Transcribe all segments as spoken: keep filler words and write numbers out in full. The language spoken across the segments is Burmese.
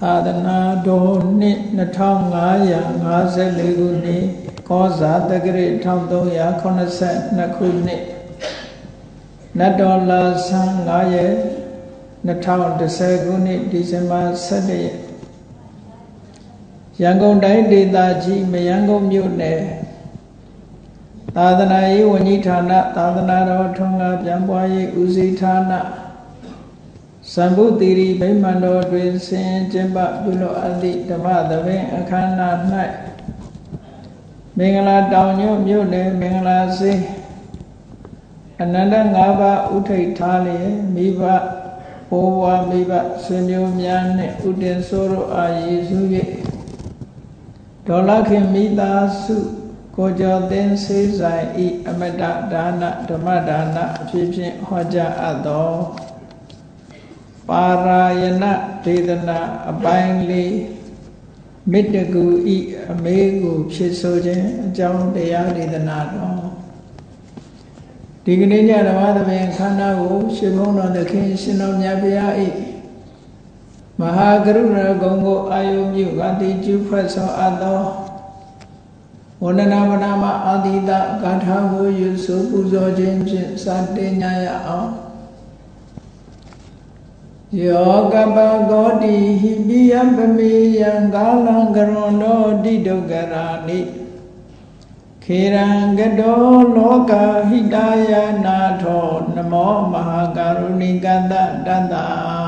သာသနာတော်နှစ်နှစ်ထောင်ငါးရာငါးဆယ်လေးခုနှစ်ကောဇာတက္ကရာတစ်ထောင်သုံးရာခုနှစ်ဆယ်နှစ်ခုနှစ်နတ်တော်လာဆန်းငါးရက်နှစ်ထောင်တစ်ဆယ်ခုနှစ်ဒီဇင်ဘာဆယ့်တစ်ရက်ရန်ကုန်တိုင်းဒေသကြီးမရမ်းကုန်းမြို့နယ်သာသနာရေးဝန်ကြီးဌာနသာသနာတော်ထွန်းကားပြန်ပွားရေးဦးစီးဌာနစံဘုသီရိဗိမာန်တော်တွင်ဆင်ကျင်းပပြုလုပ်အပ်သည့်ဓမ္မသဘင်အခမ်းအနား၌မင်္ဂလာတောင်ညွန့်မြို့နယ်မင်္ဂလာစေအနန္တငါးပါးဥထိတ်ထားလျက်မိဘဘိုးဘွားမိဘဆွေမျိုးများနှင့်ဥတင်ဆိုးတို့အားရည်စူး၍ဒေါ်လာခင်မိသားစုကိုကျော်သင်ဆေးဆိုင်ဤအမတဒါနဓမ္မဒါနအဖြစ်ဖြင့်ဟောကြားအပ်သောပါရာယဏဒေသနာအပိုင်းလေးမေတ္တကူဤအမေကိုဖြစ်ဆိုခြင်းအကြောင်းတရားဒေသနာတော်ဒီကနေ့ညဓမ္မသဘင်ခန္ဓာကိုရှင်ဘုန်းတော်သခင်ရှင်တော်မြတ်ဘုရားဤမဟာကရုဏာဂုဏ်ကိုအာယုပြုဂတိကျူဖွဲ့ဆောင်အပ်သောဝန္ဒနာပနာမအာတိတဂါထာကိုယူဆိုပူဇော်ခြင်းဖြင့်စတင်ကြရအောင်ယောကပဂောတိဟိပိယပမေယံကာလံကရွန်တောတိဒုက္ခရာနိခေရံကတောလောကဟိတယနာထောနမောမဟာကရုဏိကတတတ္တ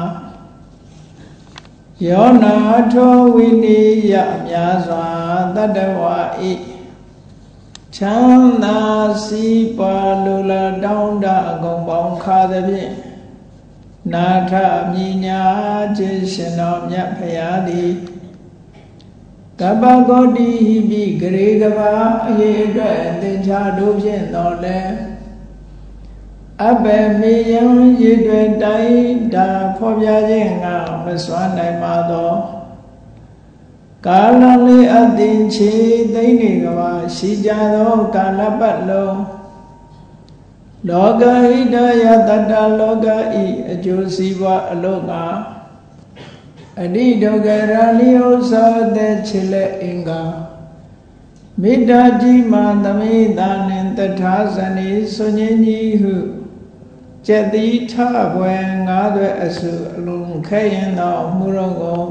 ယောနာထောဝိနိယမြာစွာတတ္တဝါဤချမ်းသာစီးပွားလူလာတောင်းတအကုန်ပေါင်းခါသဖြင့်နာထမြညာခြင်းရှင်တော်မြတ်ဖရာသည်ကပ္ပဂောတိဟိပိဂရေကဘာအရေးအတွက်သင်္ချာတို့ဖြင့်တော်လဲအဘယ်မေယံရေတွေတိုင်းတာဖော်ပြခြင်းကမစွမ်းနိုင်ပါသောကာလလေးအသင်ချေသိမ့်နေကဘာရှိကြသောကာလပတ်လုံးလောကဟိတယတတ္တလောကဤအကျိုးစီးပွားအလို့ငါအနိဒုက္ခရာလိဥ္စာတဲ့ချေလက်အင်္ဂါမေတ္တာကြီးမှသမိတာနှင့်တထာဇနိဆွညင်းကြီးဟုကျက်တိထဘွယ်ငါးသွဲအစုအလုံးခဲရင်သောမှုတော်ကို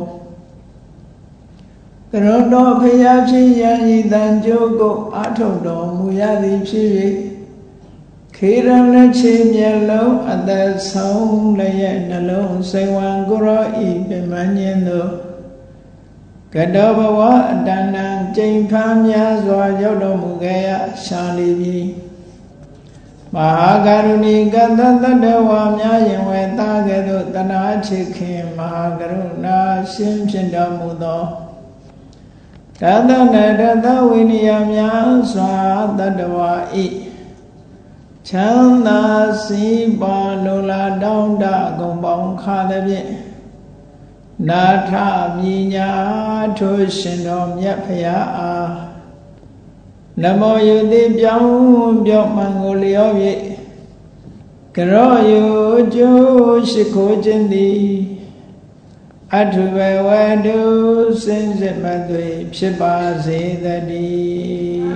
ကရုဏတော်ဖျားဖြစ်ရန်ဤတန်ကြိုးကိုအာထုတ်တော်မူရသည်ဖြစ်၍ခေရံလက်ချေမျက်လုံးအသက်ဆုံးလည်းရဲ့နှလုံးစိတ်ဝံကိုရောဤပြမញ្ញင်းသောကတောဘဝအတဏံကျိန်ဖားများစွာရောက်တော်မူခဲ့ရရှာလိပြီမဟာကရုဏီကတတတ္တဝါများယင်ဝေသားကဲ့သို့တဏှာချစ်ခင်မဟာကရုဏာရှင်ဖြစ်တော်မူသောတတနတတဝိနည်းများစွာတတ္တဝါဤချမ်းသာစီးပွားလိုလားတောင်းတအကုန်ပေါင်းခါသဖြင့်နာထမြညာထိုရှင်တော်မြတ်ဖရာအားနမောယုတိပြောင်းပြောမှန်ကိုလျော့၍ကရောယုကျိုးရှိခိုးခြင်းသည်အထုဘဝတုစင်စစ်မသွေဖြစ်ပါစေတည်း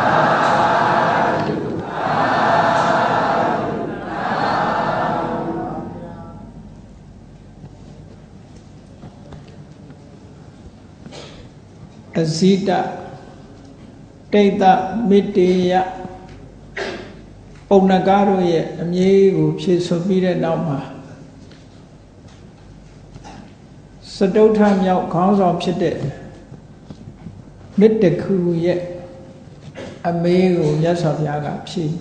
အဇိတတိတ်တမိတေယပုံနကားတို့ရဲ့အမည်ကိုဖြည့်ဆိုပြီးတဲ့နောက်မှာစတုထမြောက်ခေါင်းဆောင်ဖြစ်တဲ့မေတ္တခုရဲ့အမေကိုမြတ်စွာဘုရားကဖြည့်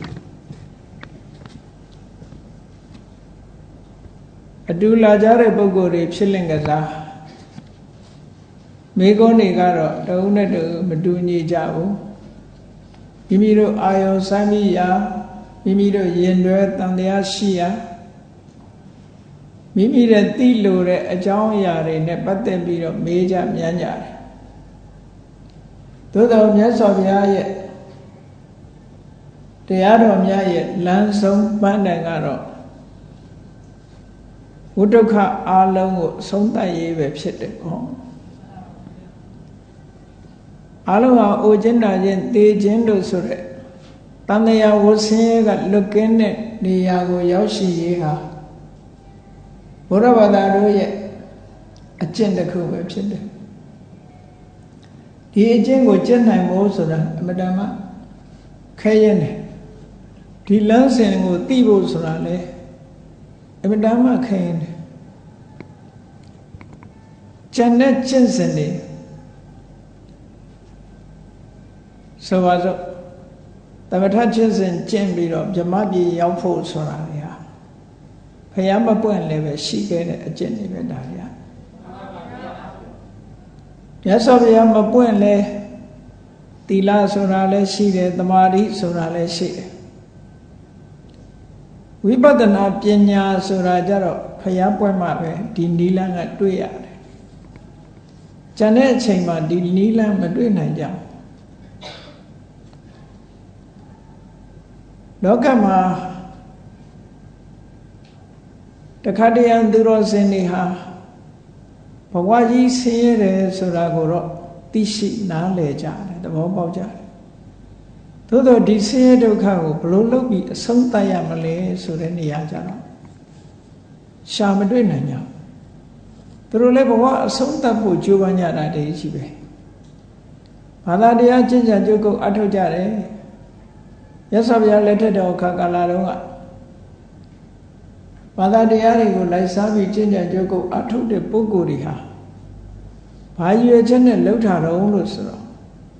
အတူလာကြတဲ့ပုဂ္ဂိုလ်တွေဖြစ်လင့်ကစားမိဂုံးတွေကတော့တဦးနဲ့တဦးမတူညီကြဘူးမိမိတို့အာယုံစမ်းမိရာမိမိတို့ရင်တွဲတန်တရားရှိရာမိမိရဲ့သိလို့တဲ့အကြောင်းအရာတွေနဲ့ပတ်သက်ပြီးတော့မေးကြမြန်းကြတယ်သို့တော်မြတ်စွာဘုရားရဲ့တရားတော်များရဲ့လမ်းဆုံးပန်းတိုင်ကတော့ဝဝိဒုက္ခအာလုံးကိုအဆုံးသတ်ရေးပဲဖြစ်တယ်ဟောအာလုံးဟာအိုခြင်းနာခြင်းသေခြင်းလို့ဆိုတဲ့တန်တရားဝဆင်းရဲကလွတ်ကင်းတဲ့နေရာကိုရောက်ရှိရေးဟာဘုရားဘာသာတို့ရဲ့အကျင့်တစ်ခုပဲဖြစ်တယ်ဒီအကျင့်ကိုကျင့်နိုင်ဖို့ဆိုတာအမတန်မှခဲရင်တယ်ဒီလမ်းစဉ်ကိုသိဖို့ဆိုတာလေအမတန်မှခဲရင်တယ်ကျန်တဲ့ကျင့်စဉ်တွေဆိုပါစို့သမထကျင့်စဉ်ကျင့်ပြီးတော့ဗြဟ္မပြည်ရောက်ဖို့ဆိုတာလေဟာဘုရားမပွင့်လည်းပဲရှိခဲ့တဲ့အကျင့်တွေပဲဒါတွေကမြတ်စွာဘုရားမပွင့်လဲသီလဆိုတာလည်းရှိတယ်သမာဓိဆိုတာလည်းရှိတယ်ဝိပဿနာပညာဆိုတာကြတော့ဘုရားပွင့်မှပဲဒီနိလန်းကတွေ့ရတယ်ကျန်တဲ့အချိန်မှာဒီနိလန်းမတွေ့နိုင်ကြဘူးလောကမှာတခါတည်းသူတော်စင်တွေဟာဘဝကြီးဆင်းရဲတယ်ဆိုတာကိုတော့သိရှိနားလည်ကြတယ်သဘောပေါက်ကြတယ်သို့တော့ဒီဆင်းရဲဒုက္ခကိုဘယ်လိုလုပ်ပြီးအဆုံးသတ်ရမလဲဆိုတဲ့နေရာကြတော့ရှာမတွေ့နိုင်ကြသူတို့လည်းဘဝအဆုံးသတ်ဖို့ကြိုးပမ်းကြတာတည်းရှိပဲဘာသာတရားကျင့်ကြံကြိုးကုပ်အထောက်ကြတယ်မြတ်စွာဘုရားလက်ထက်တော်ခါကာလတုန်းကဘာသာတရားတွေကိုလိုက်စားပြီးကျင့်ကြံကြိုးကုပ်အထောက်တဲ့ပုဂ္ဂိုလ်တွေဟာဘာရွယ်ချက်နဲ့လှုပ်ထားတော့လို့ဆိုတော့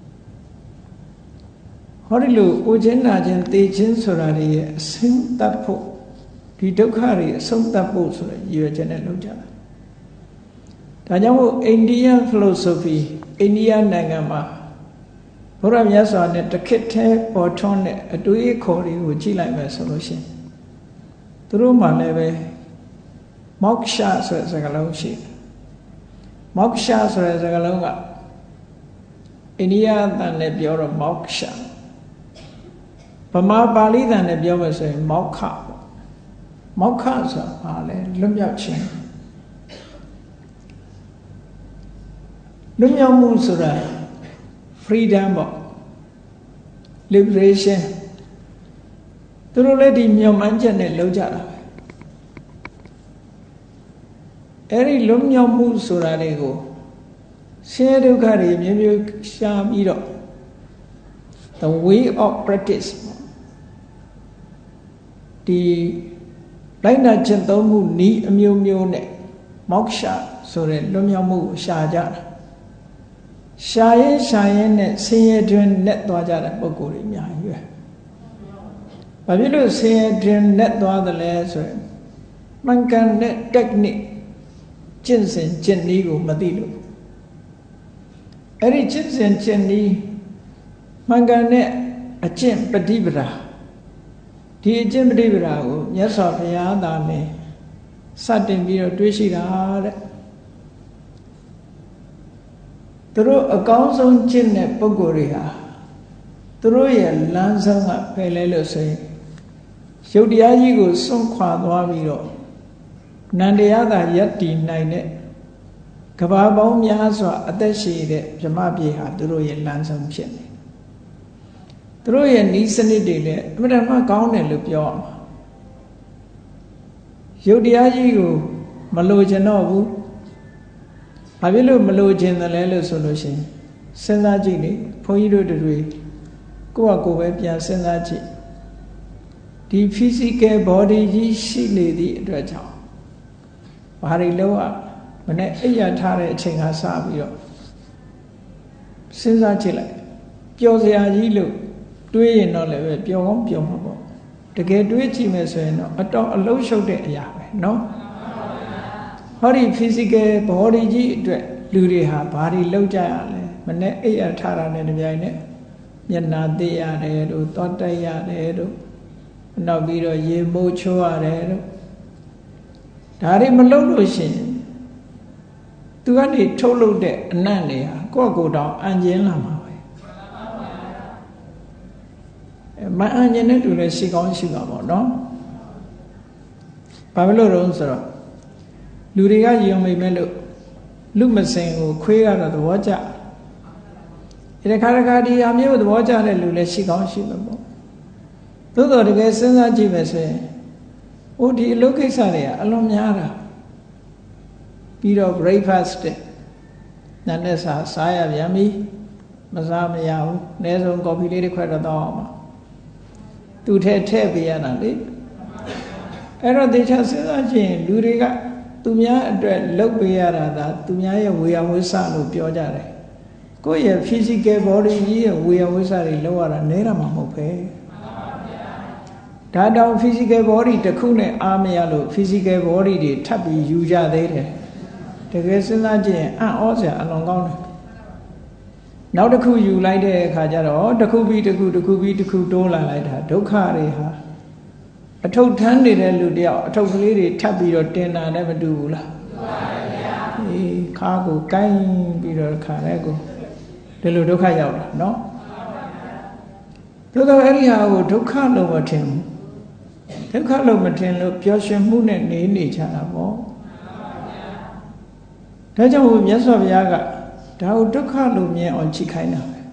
ဟောဒီလိုအိုခြင်းနာခြင်းသေခြင်းဆိုတာတွေရဲ့အဆုံးသတ်ဖို့ဒီဒုက္ခတွေအဆုံးသတ်ဖို့ဆိုတဲ့ရွယ်ချက်နဲ့လှုပ်ကြတာဒါကြောင့်မို့အိန္ဒိယ philosophy အိန္ဒိယနိုင်ငံမှာဘုရားမြတ်စွာနဲ့တခစ်ထဲပေါ်ထွန်းတဲ့အတွေးခေါ်တွေကိုကြည့်လိုက်မယ်ဆိုလို့ရှိရင်သူတို့မှလည်းပဲ moksha ဆိုတဲ့စကားလုံးရှိတယ် moksha ဆိုတဲ့စကားလုံးကအိန္ဒိယအတန်နဲ့ပြောတော့ moksha ဗမာပါဠိတန်နဲ့ပြောမယ်ဆိုရင် mokha ပေါ့ mokha ဆိုတာဘာလဲလွတ်မြောက်ခြင်းလွတ်မြောက်မှုဆိုတာ freedom ပေါ့ liberation သူတို့လည်းဒီမျှော်မှန်းချက်နဲ့လုပ်ကြတာပဲအဲ့ဒီလွတ်မြောက်မှုဆိုတာတွေကိုဆင်းရဲဒုက္ခတွေမျိုးမျိုးရှားပြီးတော့ the way of practice ဒီလိုက်နာကျင့်သုံးမှုနည်းအမျိုးမျိုးနဲ့ moksha ဆိုတဲ့လွတ်မြောက်မှုကိုရှာကြတာရှာရင်ရှာရင်နဲ့ဆင်းရဲတွင်နဲ့သွားကြတဲ့ပုံကိုယ်တွေအများကြီးပဲ။ဘာဖြစ်လို့ဆင်းရဲတွင်နဲ့သွားသလဲဆိုရင်မှန်ကန်တဲ့ technique ကျင့်စဉ်ကျင့်နည်းကိုမသိလို့အဲ့ဒီကျင့်စဉ်ကျင့်နည်းမှန်ကန်တဲ့အကျင့်ပฏิပဒါဒီအကျင့်ပฏิပဒါကိုမြတ်စွာဘုရားသာနဲ့စတင်ပြီးတော့တွေးရှိတာတဲ့သူတို့အကောင်းဆုံးကျင့်တဲ့ပုဂ္ဂိုလ်တွေဟာသူတို့ရဲ့လမ်းဆုံးကဖယ်လဲလို့ဆိုရင်ရုပ်တရားကြီးကိုစွန့်ခွာသွားပြီးတော့နန္တရားသာယက်တည်နိုင်တဲ့ကဘာပေါင်းများစွာအသက်ရှည်တဲ့ဗြဟ္မပြေဟာသူတို့ရဲ့လမ်းဆုံးဖြစ်နေသူတို့ရဲ့ဤစနစ်တွေလည်းအမှန်တမ်းကောင်းတယ်လို့ပြောအောင်ရုပ်တရားကြီးကိုမလိုချင်တော့ဘူးဘာဖြစ်လို့မလိုချင်တယ်လဲလို့ဆိုလို့ရှိရင်စဉ်းစားကြည့်လေဘုန်းကြီးတို့တွေကိုယ့်အကိုယ်ပဲပြန်စဉ်းစားကြည့်ဒီ physical body ကြီးရှိနေသည့်အတွက်ကြောင့်ဘာတွေလို့อ่ะမနေ့အိယာထားတဲ့အချိန်ကစပြီးတော့စဉ်းစားကြည့်လိုက်ပျော်စရာကြီးလို့တွေးရင်တော့လည်းပဲပျော်ကောင်းပျော်မှာပေါ့တကယ်တွေးကြည့်မယ်ဆိုရင်တော့အတော်အလုံးရှုပ်တဲ့အရာပဲเนาะဟောဒီ physical body ကြီးအတွက်လူတွေဟာဘာတွေလောက်ကြရလဲမနေ့အိယာထားတာနဲ့တပြိုင်နက်မျက်နာသိရတယ်တို့သွားတိုက်ရတယ်တို့နောက်ပြီးတော့ရေမိုးချိုးရတယ်တို့ဒါတွေမလုပ်လို့ရှိရင်သူကနေထုတ်လုပ်တဲ့အနံ့တွေဟာကိုယ့်ကိုယ်တောင်အံကျင်းလာမှာပဲမအံကျင်းတဲ့သူလည်းရှိကောင်းရှိမှာပေါ့နော်ဘာဖြစ်လို့လဲဆိုတော့လူတွေကယုံမိမဲ့လို့လူမစင်ကိုခွေးကတော့သဘောကျဒီခါတခါဒီအမျိုးသဘောကျတဲ့လူလည်းရှိကောင်းရှိမှာပေါ့သို့တော်တကယ်စဉ်းစားကြည့်မယ်ဆိုရင်ဟိုဒီအလုပ်ကိစ္စတွေကအလွန်များတာပြီးတော့ breakfast တဲ့နာနဲ့စားစားရပြန်ပြီမစားမရဘူးအနည်းဆုံး coffee လေးတစ်ခွက်တော့တောင်းအောင်ပါသူထဲထည့်ပေးရတာလေအဲ့တော့တေချာစဉ်းစားကြည့်ရင်လူတွေကသူများအတွက်လုပ်ပေးရတာဒါသူများရဲ့ဝေယဝိဆလို့ပြောကြတယ်ကိုယ့်ရဲ့ physical body ကြီးရဲ့ဝေယဝိဆတွေလောက်ရတာနဲတာမှမဟုတ်ပဲဒါတောင် physical body တစ်ခုနဲ့အားမရလို့ physical body တွေထပ်ပြီးယူကြသေးတယ်တကယ်စဉ်းစားကြည့်ရင်အံ့ဩစရာအလွန်ကောင်းတယ်နောက်တစ်ခုယူလိုက်တဲ့အခါကျတော့တစ်ခုပြီးတစ်ခုတစ်ခုပြီးတစ်ခုတိုးလာလိုက်တာဒုက္ခတွေဟာအထုပ်ထမ်းနေတဲ့လူတယောက်အထုပ်ကလေးတွေထပ်ပြီးတော့တင်တာနဲ့မတူဘူးလားမှန်ပါဗျာအေးခါကိုကိုင်းပြီးတော့ခါတဲ့ကိုဒီလိုဒုက္ခရောက်တာနော်သို့တော့အဲ့ဒီဟာကိုဒုက္ခလို့မထင်ဘူးဒုက္ခလို့မထင်လို့ပျော်ရွှင်မှုနဲ့နေနေကြတာပေါ့ဒါကြောင့်ဘုရားစွာဘုရားကဒါကိုဒုက္ခလို့မြင်အောင်ကြည့်ခိုင်းတာပဲ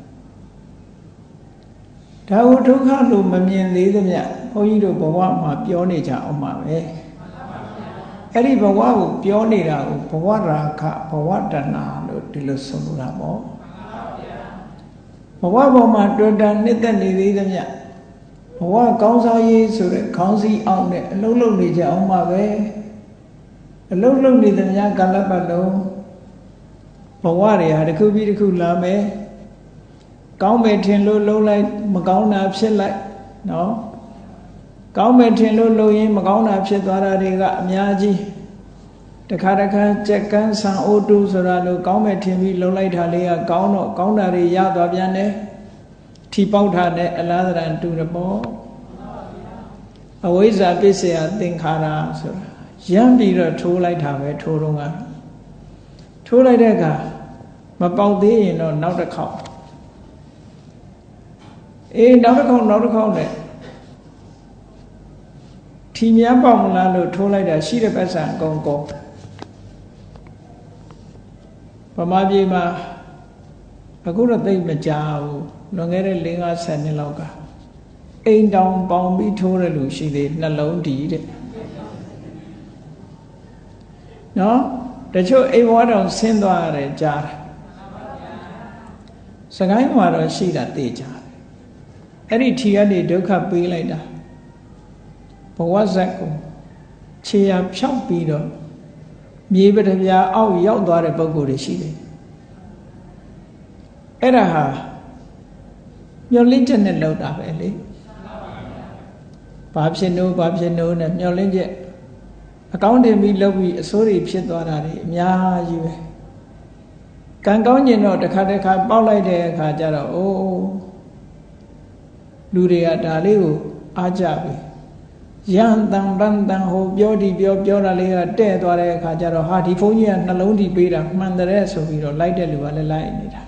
ဒါကိုဒုက္ခလို့မမြင်သေးသမျှဘုန်းကြီးတို့ဘဝမှာပြောနေကြအောင်ပါပဲအဲ့ဒီဘဝကိုပြောနေတာကိုဘဝရာခဘဝတဏှာလို့ဒီလိုဆိုလိုတာပေါ့ဘဝပေါ်မှာတွေ့တာနှစ်သက်နေသေးသမျှဘဝကောင်းစားရေးဆိုတဲ့ခေါင်းစည်းအောင်နဲ့အလုံးလုံးနေကြအောင်ပါပဲအလုံးလုံးနေသမျှကာလပတ်လုံးဘဝတွေဟာတစ်ခုပြီးတစ်ခုလာမယ်ကောင်းမယ်ထင်လို့လုံးလိုက်မကောင်းတာဖြစ်လိုက်နော်ကောင်းမယ်ထင်လို့လုံးရင်မကောင်းတာဖြစ်သွားတာတွေကအများကြီးတခါတခါကြက်ကန်းဆန်အိုးတူဆိုတာလို့ကောင်းမယ်ထင်ပြီးလုံးလိုက်တာလေးကကောင်းတော့ကောင်းတာတွေရသွားပြန်တယ်ထီပေါက်တာနဲ့အလားတန်တူတယ်ပေါ့အဝိဇ္ဇာပစ္စယသင်္ခါရဆိုတာရမ်းပြီးတော့ထိုးလိုက်တာပဲထိုးတော့ကထိုးလိုက်တဲ့အခါမပေါက်သေးရင်တော့နောက်တစ်ခေါက်အေးနောက်တစ်ခေါက်နောက်တစ်ခေါက်နဲ့ထီများပေါက်မလားလို့ထိုးလိုက်တာရှိတဲ့ပတ်စံအကုန်ကုန်ဗမာပြည်မှာအခုတော့သိမကြဘူးလွန်ခဲ့တဲ့၄-၅ဆယ်နှစ်လောက်ကအိမ်တောင်ပေါင်ပြီးထိုးတဲ့လူရှိသေးနှလုံးတည်တဲ့နော်တချို့အိမ်ဘဝတောင်ဆင်းသွားရတယ်ကြားတယ်စကိုင်းမှာတော့ရှိတာသိကြတယ်အဲ့ဒီထီကနေဒုက္ခပေးလိုက်တာဘဝဇက်ကိုခြေရဖြောက်ပြီးတော့မြေပထပြာအောက်ရောက်သွားတဲ့ပုံကိုယ်တွေရှိတယ်အဲ့ဒါဟာမျောလင့်ချက်နဲ့လောက်တာပဲလေဘာဖြစ်နိုးဘာဖြစ်နိုးနဲ့မျောလင့်ချက်အကောင်းတင်ပြီးလောက်ပြီးအစိုးတွေဖြစ်သွားတာတွေအများကြီးပဲကံကောင်းကျင်တော့တစ်ခါတစ်ခါပေါက်လိုက်တဲ့အခါကျတော့အိုးလူတွေကဒါလေးကိုအားကြပြီရန်တန်ပန်းတန်ဟိုပြောဒီပြောပြောတာလေးကတဲ့သွားတဲ့အခါကျတော့ဟာဒီဘုန်းကြီးကနှလုံးထိပေးတာမှန်တယ်ဆိုပြီးတော့လိုက်တဲ့လူကလည်းလိုက်နေတာ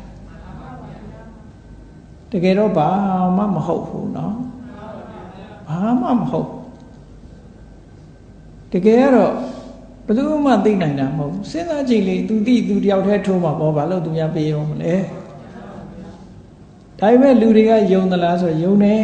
တကယ်တော့ဘာမှမဟုတ်ဘူးเนาะဘာမှမဟုတ်တကယ်ကတော့ဘယ်သူမှသိနိုင်တာမဟုတ်ဘူးစဉ်းစားကြည့်လေသူသိသူတယောက်တည်းထိုးမှာပေါ့ဘာလို့သူများပေးရောမလဲဒါပေမဲ့လူတွေကယုံသလားဆိုယုံတယ်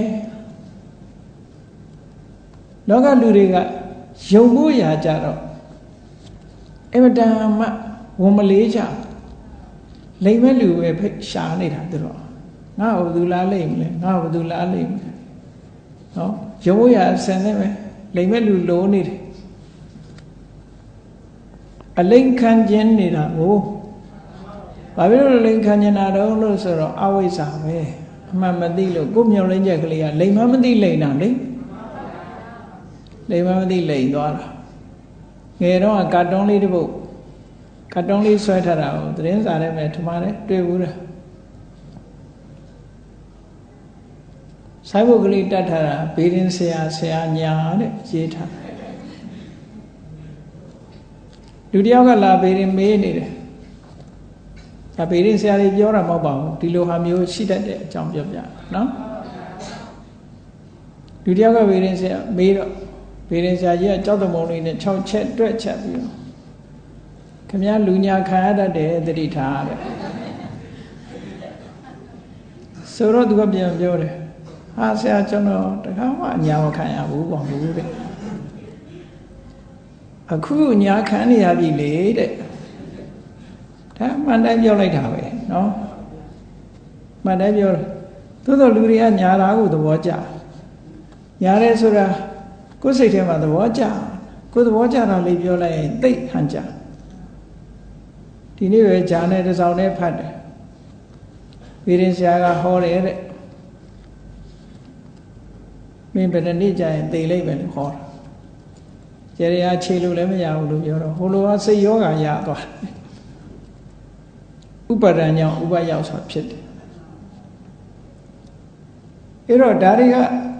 လောကလူတွေကယုံမှုရာကြတော့အမတန်မှဝန်မလေးကြလိမ်မဲ့လူပဲဖိတ်ရှာနေတာသူတို့ငါ့ကိုဘယ်သူလားလိမ်မလဲငါ့ကိုဘယ်သူလားလိမ်မလဲနော်ယုံမှုရာဆန်နေပဲလိမ်မဲ့လူလိုနေတယ်အလိမ်ခံခြင်းနေတာကိုဘာဖြစ်လို့လိမ်ခံနေတာတော့လို့ဆိုတော့အဝိဇ္ဇာပဲအမှန်မသိလို့ကိုယ်မျောလင်းချက်ကလေးကလိမ်မမသိလိမ်တာလေလိမ်မမသိလိမ်သွားတာငယ်တော့ကာတွန်းလေးတစ်ပုဒ်ကာတွန်းလေးဆွဲထားတာကိုသတင်းစာထဲမှာထမတယ်တွေ့ဘူးလားဆိုင်ဘုတ်ကလေးတတ်ထားတာဘေးရင်ဆရာဆရာညာတဲ့ရေးထားလူတယောက်ကလာဘေးရင်မေးနေတယ်ဒါဘေးရင်ဆရာကြီးပြောတာမဟုတ်ပါဘူးဒီလိုဟာမျိုးရှိတတ်တဲ့အကြောင်းပြောပြနော်လူတယောက်ကဘေးရင်ဆရာမေးတော့ဘေးရင်ဆရာကြီးကကြောက်တမုံလေးနဲ့၆ချက်တွက်ချက်ပြီးတော့ခင်ဗျားလူညာခံရတတ်တယ်သတိထားတဲ့ဆိုတော့သူကပြန်ပြောတယ်ဟာဆရာကျွန်တော်တခါမှညာမခံရဘူးပေါ့ဘူးတဲ့အခုညာခံနေရပြီလေတဲ့ဒါမှန်တိုင်းပြောလိုက်တာပဲနော်မှန်တိုင်းပြောတယ်သို့တော်လူတွေကညာတာကိုသဘောကျညာရဲဆိုတာကိုယ်စိတ်ထဲမှာသဘောကျကိုယ်သဘောကျတာလေးပြောလိုက်ရင်သိဟန်ကြဒီနေ့ပဲဂျာနဲ့တစ်စောင်နဲ့ဖတ်တယ်ဝိရင်ဆရာကဟောတယ်တဲ့မင်းဘယ်နှစ်ကြာရင်သိလိမ့်မယ်လို့ဟောတာကျေရခြေလို့လည်းမရဘူးလို့ပြောတော့ဟိုလိုကစိတ်ယောဂရသွားဥပါဒံကြောင့်ဥပရောက်ဆိုတာဖြစ်တယ်အဲ့တော့ဒါတွေက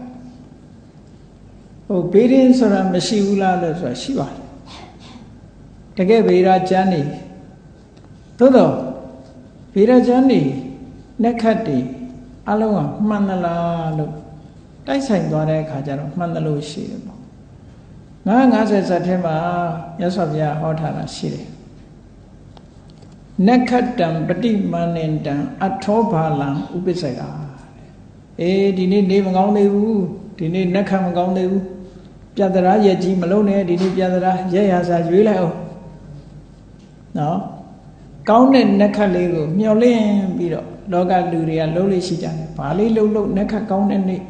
ဟိုဘေးရင်းဆိုတာမရှိဘူးလားလို့ဆိုတာရှိပါတယ်တကယ်ဗေဒကျမ်းနေသို့တော့ဗေဒကျမ်းနေနက္ခတ်တွေအလုံးကမှန်သလားလို့တိုက်ဆိုင်သွားတဲ့အခါကျတော့မှန်တယ်လို့ရှိတယ်ပေါ့ငါးငါးဆယ်ဇတ်ထဲမှာမြတ်စွာဘုရားဟောထားတာရှိတယ်နက္ခတ္တံပฏิမန္နန္တံအထောဘာလံဥပစ္စေကာအေးဒီနေ့နေမကောင်းသေးဘူးဒီနေ့နက္ခမကောင်းသေးဘူးပြတ္တရာရဲ့ကြီးမလုံးနဲ့ဒီနေ့ပြတ္တရာရဲ့ရစာရွေးလိုက်အောင်နော်ကောင်းတဲ့နက္ခလေးကိုမျှော်လင့်ပြီးတော့လောကလူတွေကလုံးလေးရှိကြတယ်ဘာလေးလုံးလုံးနက္ခကောင်းတဲ့နေ့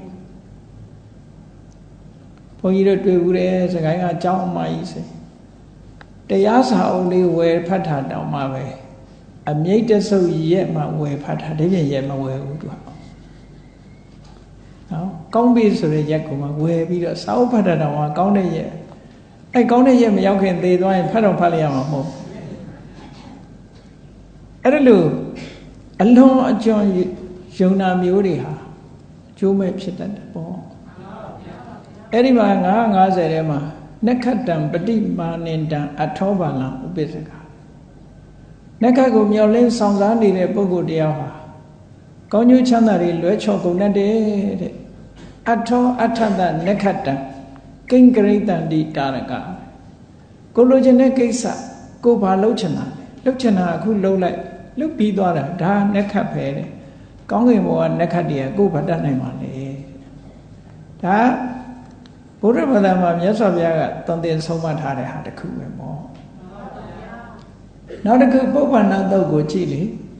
ဘုန်းကြီးတို့တွေ့ဘူးတဲ့စကိုင်းကအကြောင်းအမကြီးစေတရားစာအုပ်လေးဝယ်ဖတ်တာတောင်မှပဲအမြိတ်တဆုပ်ရက်မှဝယ်ဖတ်တာဒီပြင်ရက်မဝယ်ဘူးသူကနော်ကောင်းပြီဆိုတဲ့ရက်ကမှဝယ်ပြီးတော့စာအုပ်ဖတ်တာတောင်မှကောင်းတဲ့ရက်အဲကောင်းတဲ့ရက်မရောက်ခင်သေသွားရင်ဖတ်တော့ဖတ်လိုက်ရမှာမဟုတ်အဲ့ဒါလို့အလုံးအကျွမ်းယုံနာမျိုးတွေဟာကျိုးမဲ့ဖြစ်တတ်တယ်ပေါ့အဲ့ဒီမှာငါးငါးဆယ်ထဲမှာနက္ခတံပฏิမာနန္တံအထောဘာလံဥပစ္စေကာနက္ခကိုမျောလင်းဆောင်စားနေတဲ့ပုဂ္ဂိုလ်တရားဟာကောင်းကျိုးချမ်းသာတွေလွဲချော်ကုန်တတ်တယ်တဲ့အထောအထတနက္ခတံကိဉ္ကရိတံတိတာရကကိုလိုချင်တဲ့ကိစ္စကိုဘာလုပ်ချင်တာလဲလုပ်ချင်တာအခုလုပ်လိုက်လုပ်ပြီးသွားတာဒါနက္ခပဲတဲ့ကောင်းကင်ဘဝနက္ခတည်းကိုဘာတတ်နိုင်ပါလဲဒါဘုရားဘာသာမှာမြတ်စွာဘုရားကတန်တင်ဆုံးမထားတဲ့ဟာတစ်ခုပဲပေါ့နောက်တစ်ခုပုပ္ပန္နသုတ်ကိုကြည့်လေ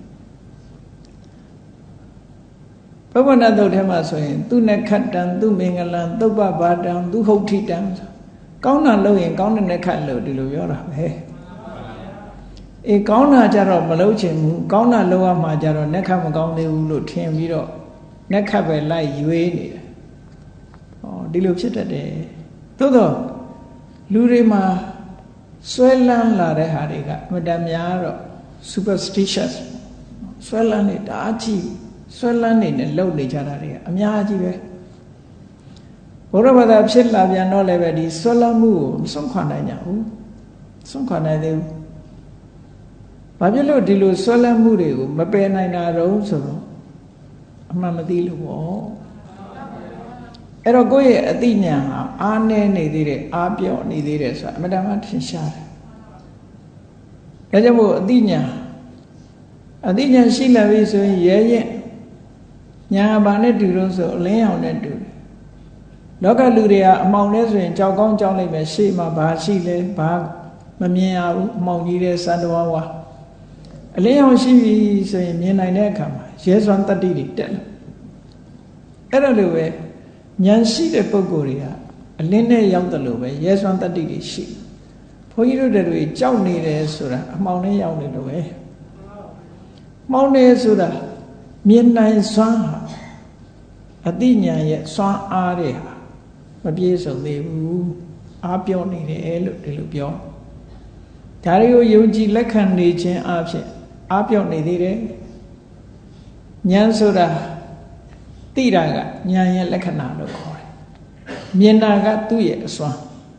ပုပ္ပန္နသုတ်ထဲမှာဆိုရင်သူနက္ခတံသူမင်္ဂလံသုပ္ပဘာတံသူဟုတ်ထိတံကောင်းတာလုပ်ရင်ကောင်းတဲ့နက္ခလို့ဒီလိုပြောတာပဲအေးကောင်းတာကြတော့မလုပ်ချင်ဘူးကောင်းတာလုပ်ရမှာကြတော့နက္ခမကောင်းသေးဘူးလို့ထင်ပြီးတော့နက္ခပဲလိုက်ရွေးနေတယ်ဒီလိုဖြစ်တတ်တယ်သို့တော့လူတွေမှာဆွဲလန်းလာတဲ့ဟာတွေကအမတန်များတော့ superstitious ဆွဲလန်းနေတအားကြီးဆွဲလန်းနေနဲ့လှုပ်နေကြတာတွေကအများကြီးပဲဘုရားဘာသာဖြစ်လာပြန်တော့လည်းပဲဒီဆွဲလန်းမှုကိုမစွန့်ခွာနိုင်ကြဘူးစွန့်ခွာနိုင်သေးဘူးဘာဖြစ်လို့ဒီလိုဆွဲလန်းမှုတွေကိုမပယ်နိုင်တာတော့ဆိုတော့အမှန်မသိလို့ပေါ့အဲ့တော့ကိုယ့်ရဲ့အသိဉာဏ်ဟာအားနည်းနေသေးတယ်အားပြော့နေသေးတယ်ဆိုတာအမှန်တမ်းထင်ရှားတယ်ဒါကြောင့်မို့အသိဉာဏ်အသိဉာဏ်ရှိလာပြီဆိုရင်ရဲရဲဉာဏ်ဘာနဲ့တူလို့ဆိုအလင်းရောင်နဲ့တူတယ်လောကလူတွေကအမှောင်နဲ့ဆိုရင်ကြောက်ကောင်းကြောက်လိုက်ပဲရှေ့မှာဘာရှိလဲဘာမမြင်ရဘူးအမှောင်ကြီးတဲ့စံတော်ဝါအလင်းရောင်ရှိပြီဆိုရင်မြင်နိုင်တဲ့အခါမှာရဲစွမ်းတတ္တိတွေတက်လာအဲ့ဒါလိုပဲဉာဏ်ရှိတဲ့ပုဂ္ဂိုလ်တွေကအလင်းနဲ့ရောက်တယ်လို့ပဲရဲစွမ်းတတ္တိတွေရှိဘုန်းကြီးတို့တွေကြောက်နေတယ်ဆိုတာအမှောင်နဲ့ရောက်နေလို့ပဲမှောင်နေဆိုတာမြင်နိုင်စွမ်းဟာအသိဉာဏ်ရဲ့စွမ်းအားတွေဟာမပြည့်စုံသေးဘူးအားပြောနေတယ်လို့ဒီလိုပြောဒါတွေကိုယုံကြည်လက်ခံနေခြင်းအဖြစ်အားပြောနေသေးတယ်ဉာဏ်ဆိုတာသိတာကဉာဏ်ရဲ့လက္ခဏာလို့ခေါ်တယ်မြင်တာကသူ့ရဲ့အစွမ်း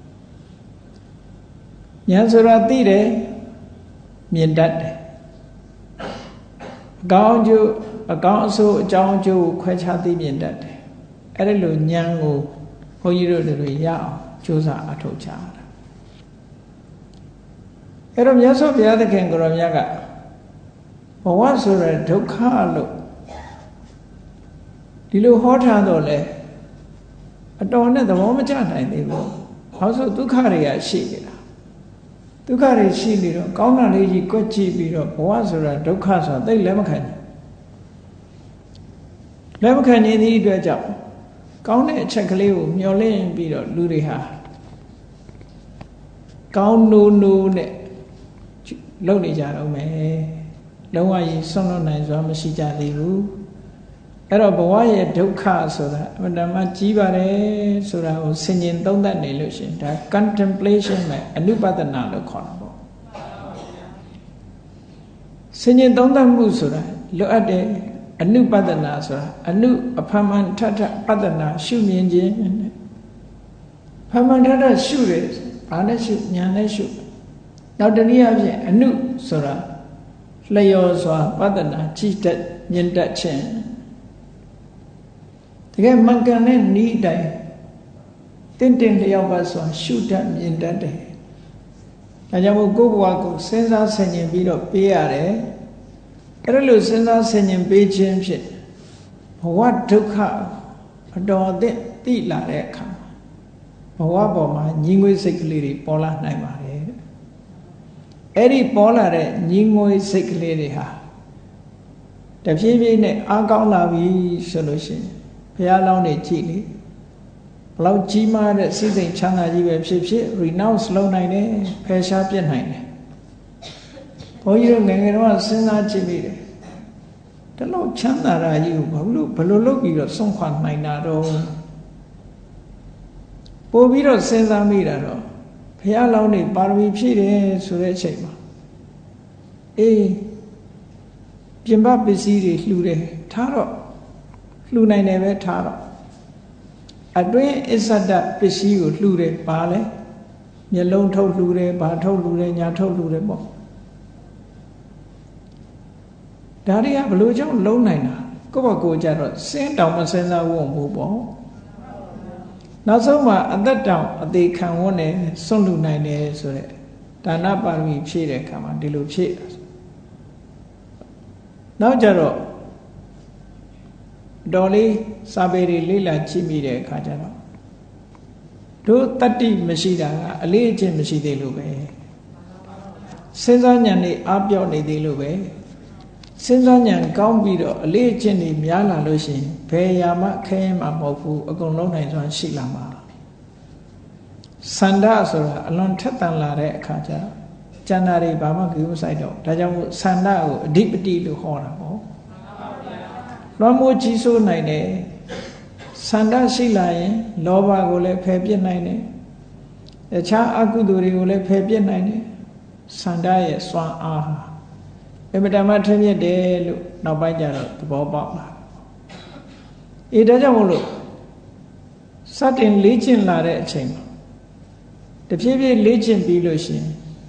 ဉာဏ်ဆိုတာသိတယ်မြင်တတ်တယ်အကောင်းကျိုးအကောင်းအဆိုးအကြောင်းအကျိုးကိုခွဲခြားသိမြင်တတ်တယ်အဲ့ဒါလိုဉာဏ်ကိုဘုန်းကြီးတို့တွေရအောင်ကြိုးစားအထောက်ချတာအဲ့တော့မြတ်စွာဘုရားသခင်ကိုရောမြတ်ကဘဝဆိုတဲ့ဒုက္ခလို့ဒီလိုဟောထားတော့လေအတော်နဲ့သဘောမကျနိုင်သေးဘူး။ဘာလို့ဒုက္ခတွေကရှိနေတာဒုက္ခတွေရှိနေတော့ကောင်းတာလေးကြီးကွက်ကြည့်ပြီးတော့ဘဝဆိုတာဒုက္ခဆိုတာသိလည်းမခံနိုင်လည်းမခံနိုင်သည့်အတွက်ကြောင့်ကောင်းတဲ့အချက်ကလေးကိုမျှော်လင့်ပြီးတော့လူတွေဟာကောင်းနိုးနိုးနဲ့လုပ်နေကြတော့မယ်လုံးဝကြီးဆွန့်လွတ်နိုင်စွာမရှိကြသေးဘူးအဲ့တော့ဘဝရဲ့ဒုက္ခဆိုတာအမှန်တမ်းကြီးပါတယ်ဆိုတာကိုဆင်ခြင်သုံးသပ်နေလို့ရှိရင်ဒါ contemplation နဲ့အနုပဒနာလို့ခေါ်တာပေါ့ဆင်ခြင်သုံးသပ်မှုဆိုတာလိုအပ်တယ်အနုပဒနာဆိုတာအနုအဖမှန်ထထပဒနာရှုမြင်ခြင်းဖမှန်ထထရှုတယ်ဘာနဲ့ရှုညာနဲ့ရှုနောက်တနည်းအားဖြင့်အနုဆိုတာလျော်စွာပဒနာကြည်တတ်မြင်တတ်ခြင်းတကယ်မှန်ကန်တဲ့ဤတိုင်တင့်တင့်လျောက်ပါစွာရှုတတ်မြင်တတ်တယ်ဒါကြောင့်မို့ကိုယ့်ဘဝကိုစဉ်းစားဆင်ခြင်ပြီးတော့ပေးရတယ်အဲ့ဒါလို့စဉ်းစားဆင်ခြင်ပေးခြင်းဖြင့်ဘဝဒုက္ခအတော်အသင့်သိလာတဲ့အခါဘဝပေါ်မှာညီငွေစိတ်ကလေးတွေပေါ်လာနိုင်ပါတယ်အဲ့ဒီပေါ်လာတဲ့ညီငွေစိတ်ကလေးတွေဟာတဖြည်းဖြည်းနဲ့အားကောင်းလာပြီဆိုလို့ရှိရင်ဘုရားလောင်းနေကြည့်လေဘလောက်ကြီးမားတဲ့စိတ်စိမ်ချမ်းသာကြီးပဲဖြစ်ဖြစ် renounce လုပ်နိုင်တယ်ဖယ်ရှားပြစ်နိုင်တယ်ဘုန်းကြီးတို့ငယ်ငယ်တော့စဉ်းစားကြည့်မိတယ်တလို့ချမ်းသာတာကြီးကိုဘာလို့ဘလို့လုပ်ပြီးတော့ဆုံးခွာနိုင်တာတော့ပို့ပြီးတော့စဉ်းစားမိတာတော့ဘုရားလောင်းနေပါရမီဖြည့်တယ်ဆိုတဲ့အချိန်မှာအေးပြင်ပပစ္စည်းတွေလှူတယ်ထားတော့လှူနိုင်တယ်ပဲထားတော့အတွင်းအစ္ဆဒပစ္စည်းကိုလှူတယ်ပါလဲမျက်လုံးထုတ်လှူတယ်ဘာထုတ်လှူတယ်ညာထုတ်လှူတယ်ပေါ့ဒါတွေကဘလို့ကြောင့်လုံးနိုင်တာကိုယ့်ဘကိုကြတော့စဉ်းတောင်မစဉ်းစားဝုံဘူးပေါ့နောက်ဆုံးမှာအသက်တောင်အသေးခံဝန်းနေစွန့်လူနိုင်တယ်ဆိုတဲ့ဒါနပါရမီဖြည့်တဲ့အခါမှာဒီလိုဖြည့်နောက်ကြတော့တော်လေးစာပေတွေလေ့လာကြည့်မိတဲ့အခါကျတော့တို့တတ္တိမရှိတာကအလေးအကျင့်မရှိသေးလို့ပဲစဉ်းစားဉာဏ်နဲ့အားပြော့နေသေးလို့ပဲစဉ်းစားဉာဏ်ကောင်းပြီးတော့အလေးအကျင့်တွေများလာလို့ရှိရင်ဘယ်ရာမှခဲရင်မှမဟုတ်ဘူးအကုန်လုံးနိုင်စွမ်းရှိလာမှာစန္ဒဆိုတာအလွန်ထက်သန်လာတဲ့အခါကျတော့ကျန်တာတွေဘာမှကြည့်မဆိုင်တော့ဒါကြောင့်မို့စန္ဒကိုအဓိပတိလို့ခေါ်တာပေါ့လွှမ်းမိုးကြီးစိုးနိုင်တယ်စန္ဒရှိလာရင်လောဘကိုလည်းဖယ်ပြစ်နိုင်တယ်အခြားအကုသိုလ်တွေကိုလည်းဖယ်ပြစ်နိုင်တယ်စန္ဒရဲ့စွမ်းအားအမြဲတမ်းထင်မြက်တယ်လို့နောက်ပိုင်းကျတော့သဘောပေါက်လာအေးဒါကြောင့်မို့လို့စတင်လေ့ကျင့်လာတဲ့အချိန်မှာတဖြည်းဖြည်းလေ့ကျင့်ပြီးလို့ရှိရင်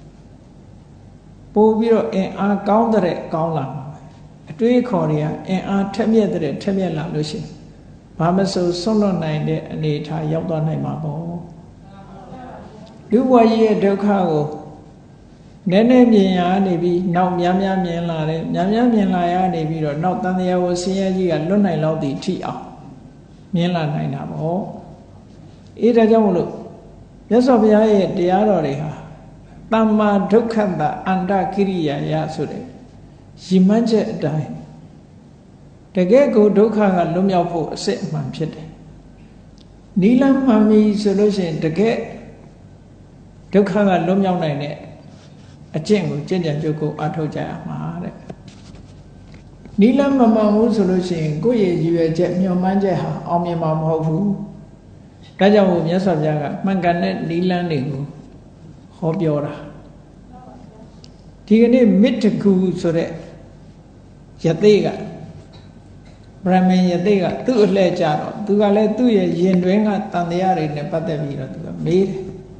ပို့ပြီးတော့အင်အားကောင်းတဲ့ကောင်းလာမှာပဲအတွေးခေါ်တွေကအင်အားထက်မြက်တဲ့ထက်မြက်လာလို့ရှိရင်ဘာမဆိုဆွန့်လွတ်နိုင်တဲ့အနေအထားရောက်သွားနိုင်မှာပေါ့လူဘဝကြီးရဲ့ဒုက္ခကိုနည်းနည်းမြင်ရနေပြီးနောက်များများမြင်လာတယ်များများမြင်လာရနေပြီးတော့နောက်တန်တရားဝဆင်းရဲကြီးကလွတ်နိုင်လောက်သည့်ထိအောင်မြင်လာနိုင်တာပေါ့အေးဒါကြောင့်မလို့မြတ်စွာဘုရားရဲ့တရားတော်တွေဟာသမ္မာဒုက္ခတအန္တကိရိယာယဆိုတဲ့ရည်မှန်းချက်အတိုင်းတကယ်ကိုဒုက္ခကလွတ်မြောက်ဖို့အစစ်အမှန်ဖြစ်တယ်နိလမှန်ပြီဆိုလို့ရှိရင်တကယ်ဒုက္ခကလွတ်မြောက်နိုင်တဲ့အကျင့်ကိုကျင့်ကြံကြိုးကိုအထောက်ကြရမှာတဲ့နိလမမှန်ဘူးဆိုလို့ရှိရင်ကိုယ့်ရဲ့ရည်ရွယ်ချက်မျှော်မှန်းချက်ဟာအောင်မြင်မှာမဟုတ်ဘူးဒါကြောင့်မို့မြတ်စွာဘုရားကမှန်ကန်တဲ့နိလန်းတွေကိုဟောပြောတာဒီကနေ့မစ်တကူဆိုတဲ့ယသိကဗြဟ္မဏ်ယသိကသူ့အလှည့်ကြတော့သူကလည်းသူ့ရဲ့ရင်တွင်းကတန်တရားတွေနဲ့ပတ်သက်ပြီးတော့သူကမေးတယ်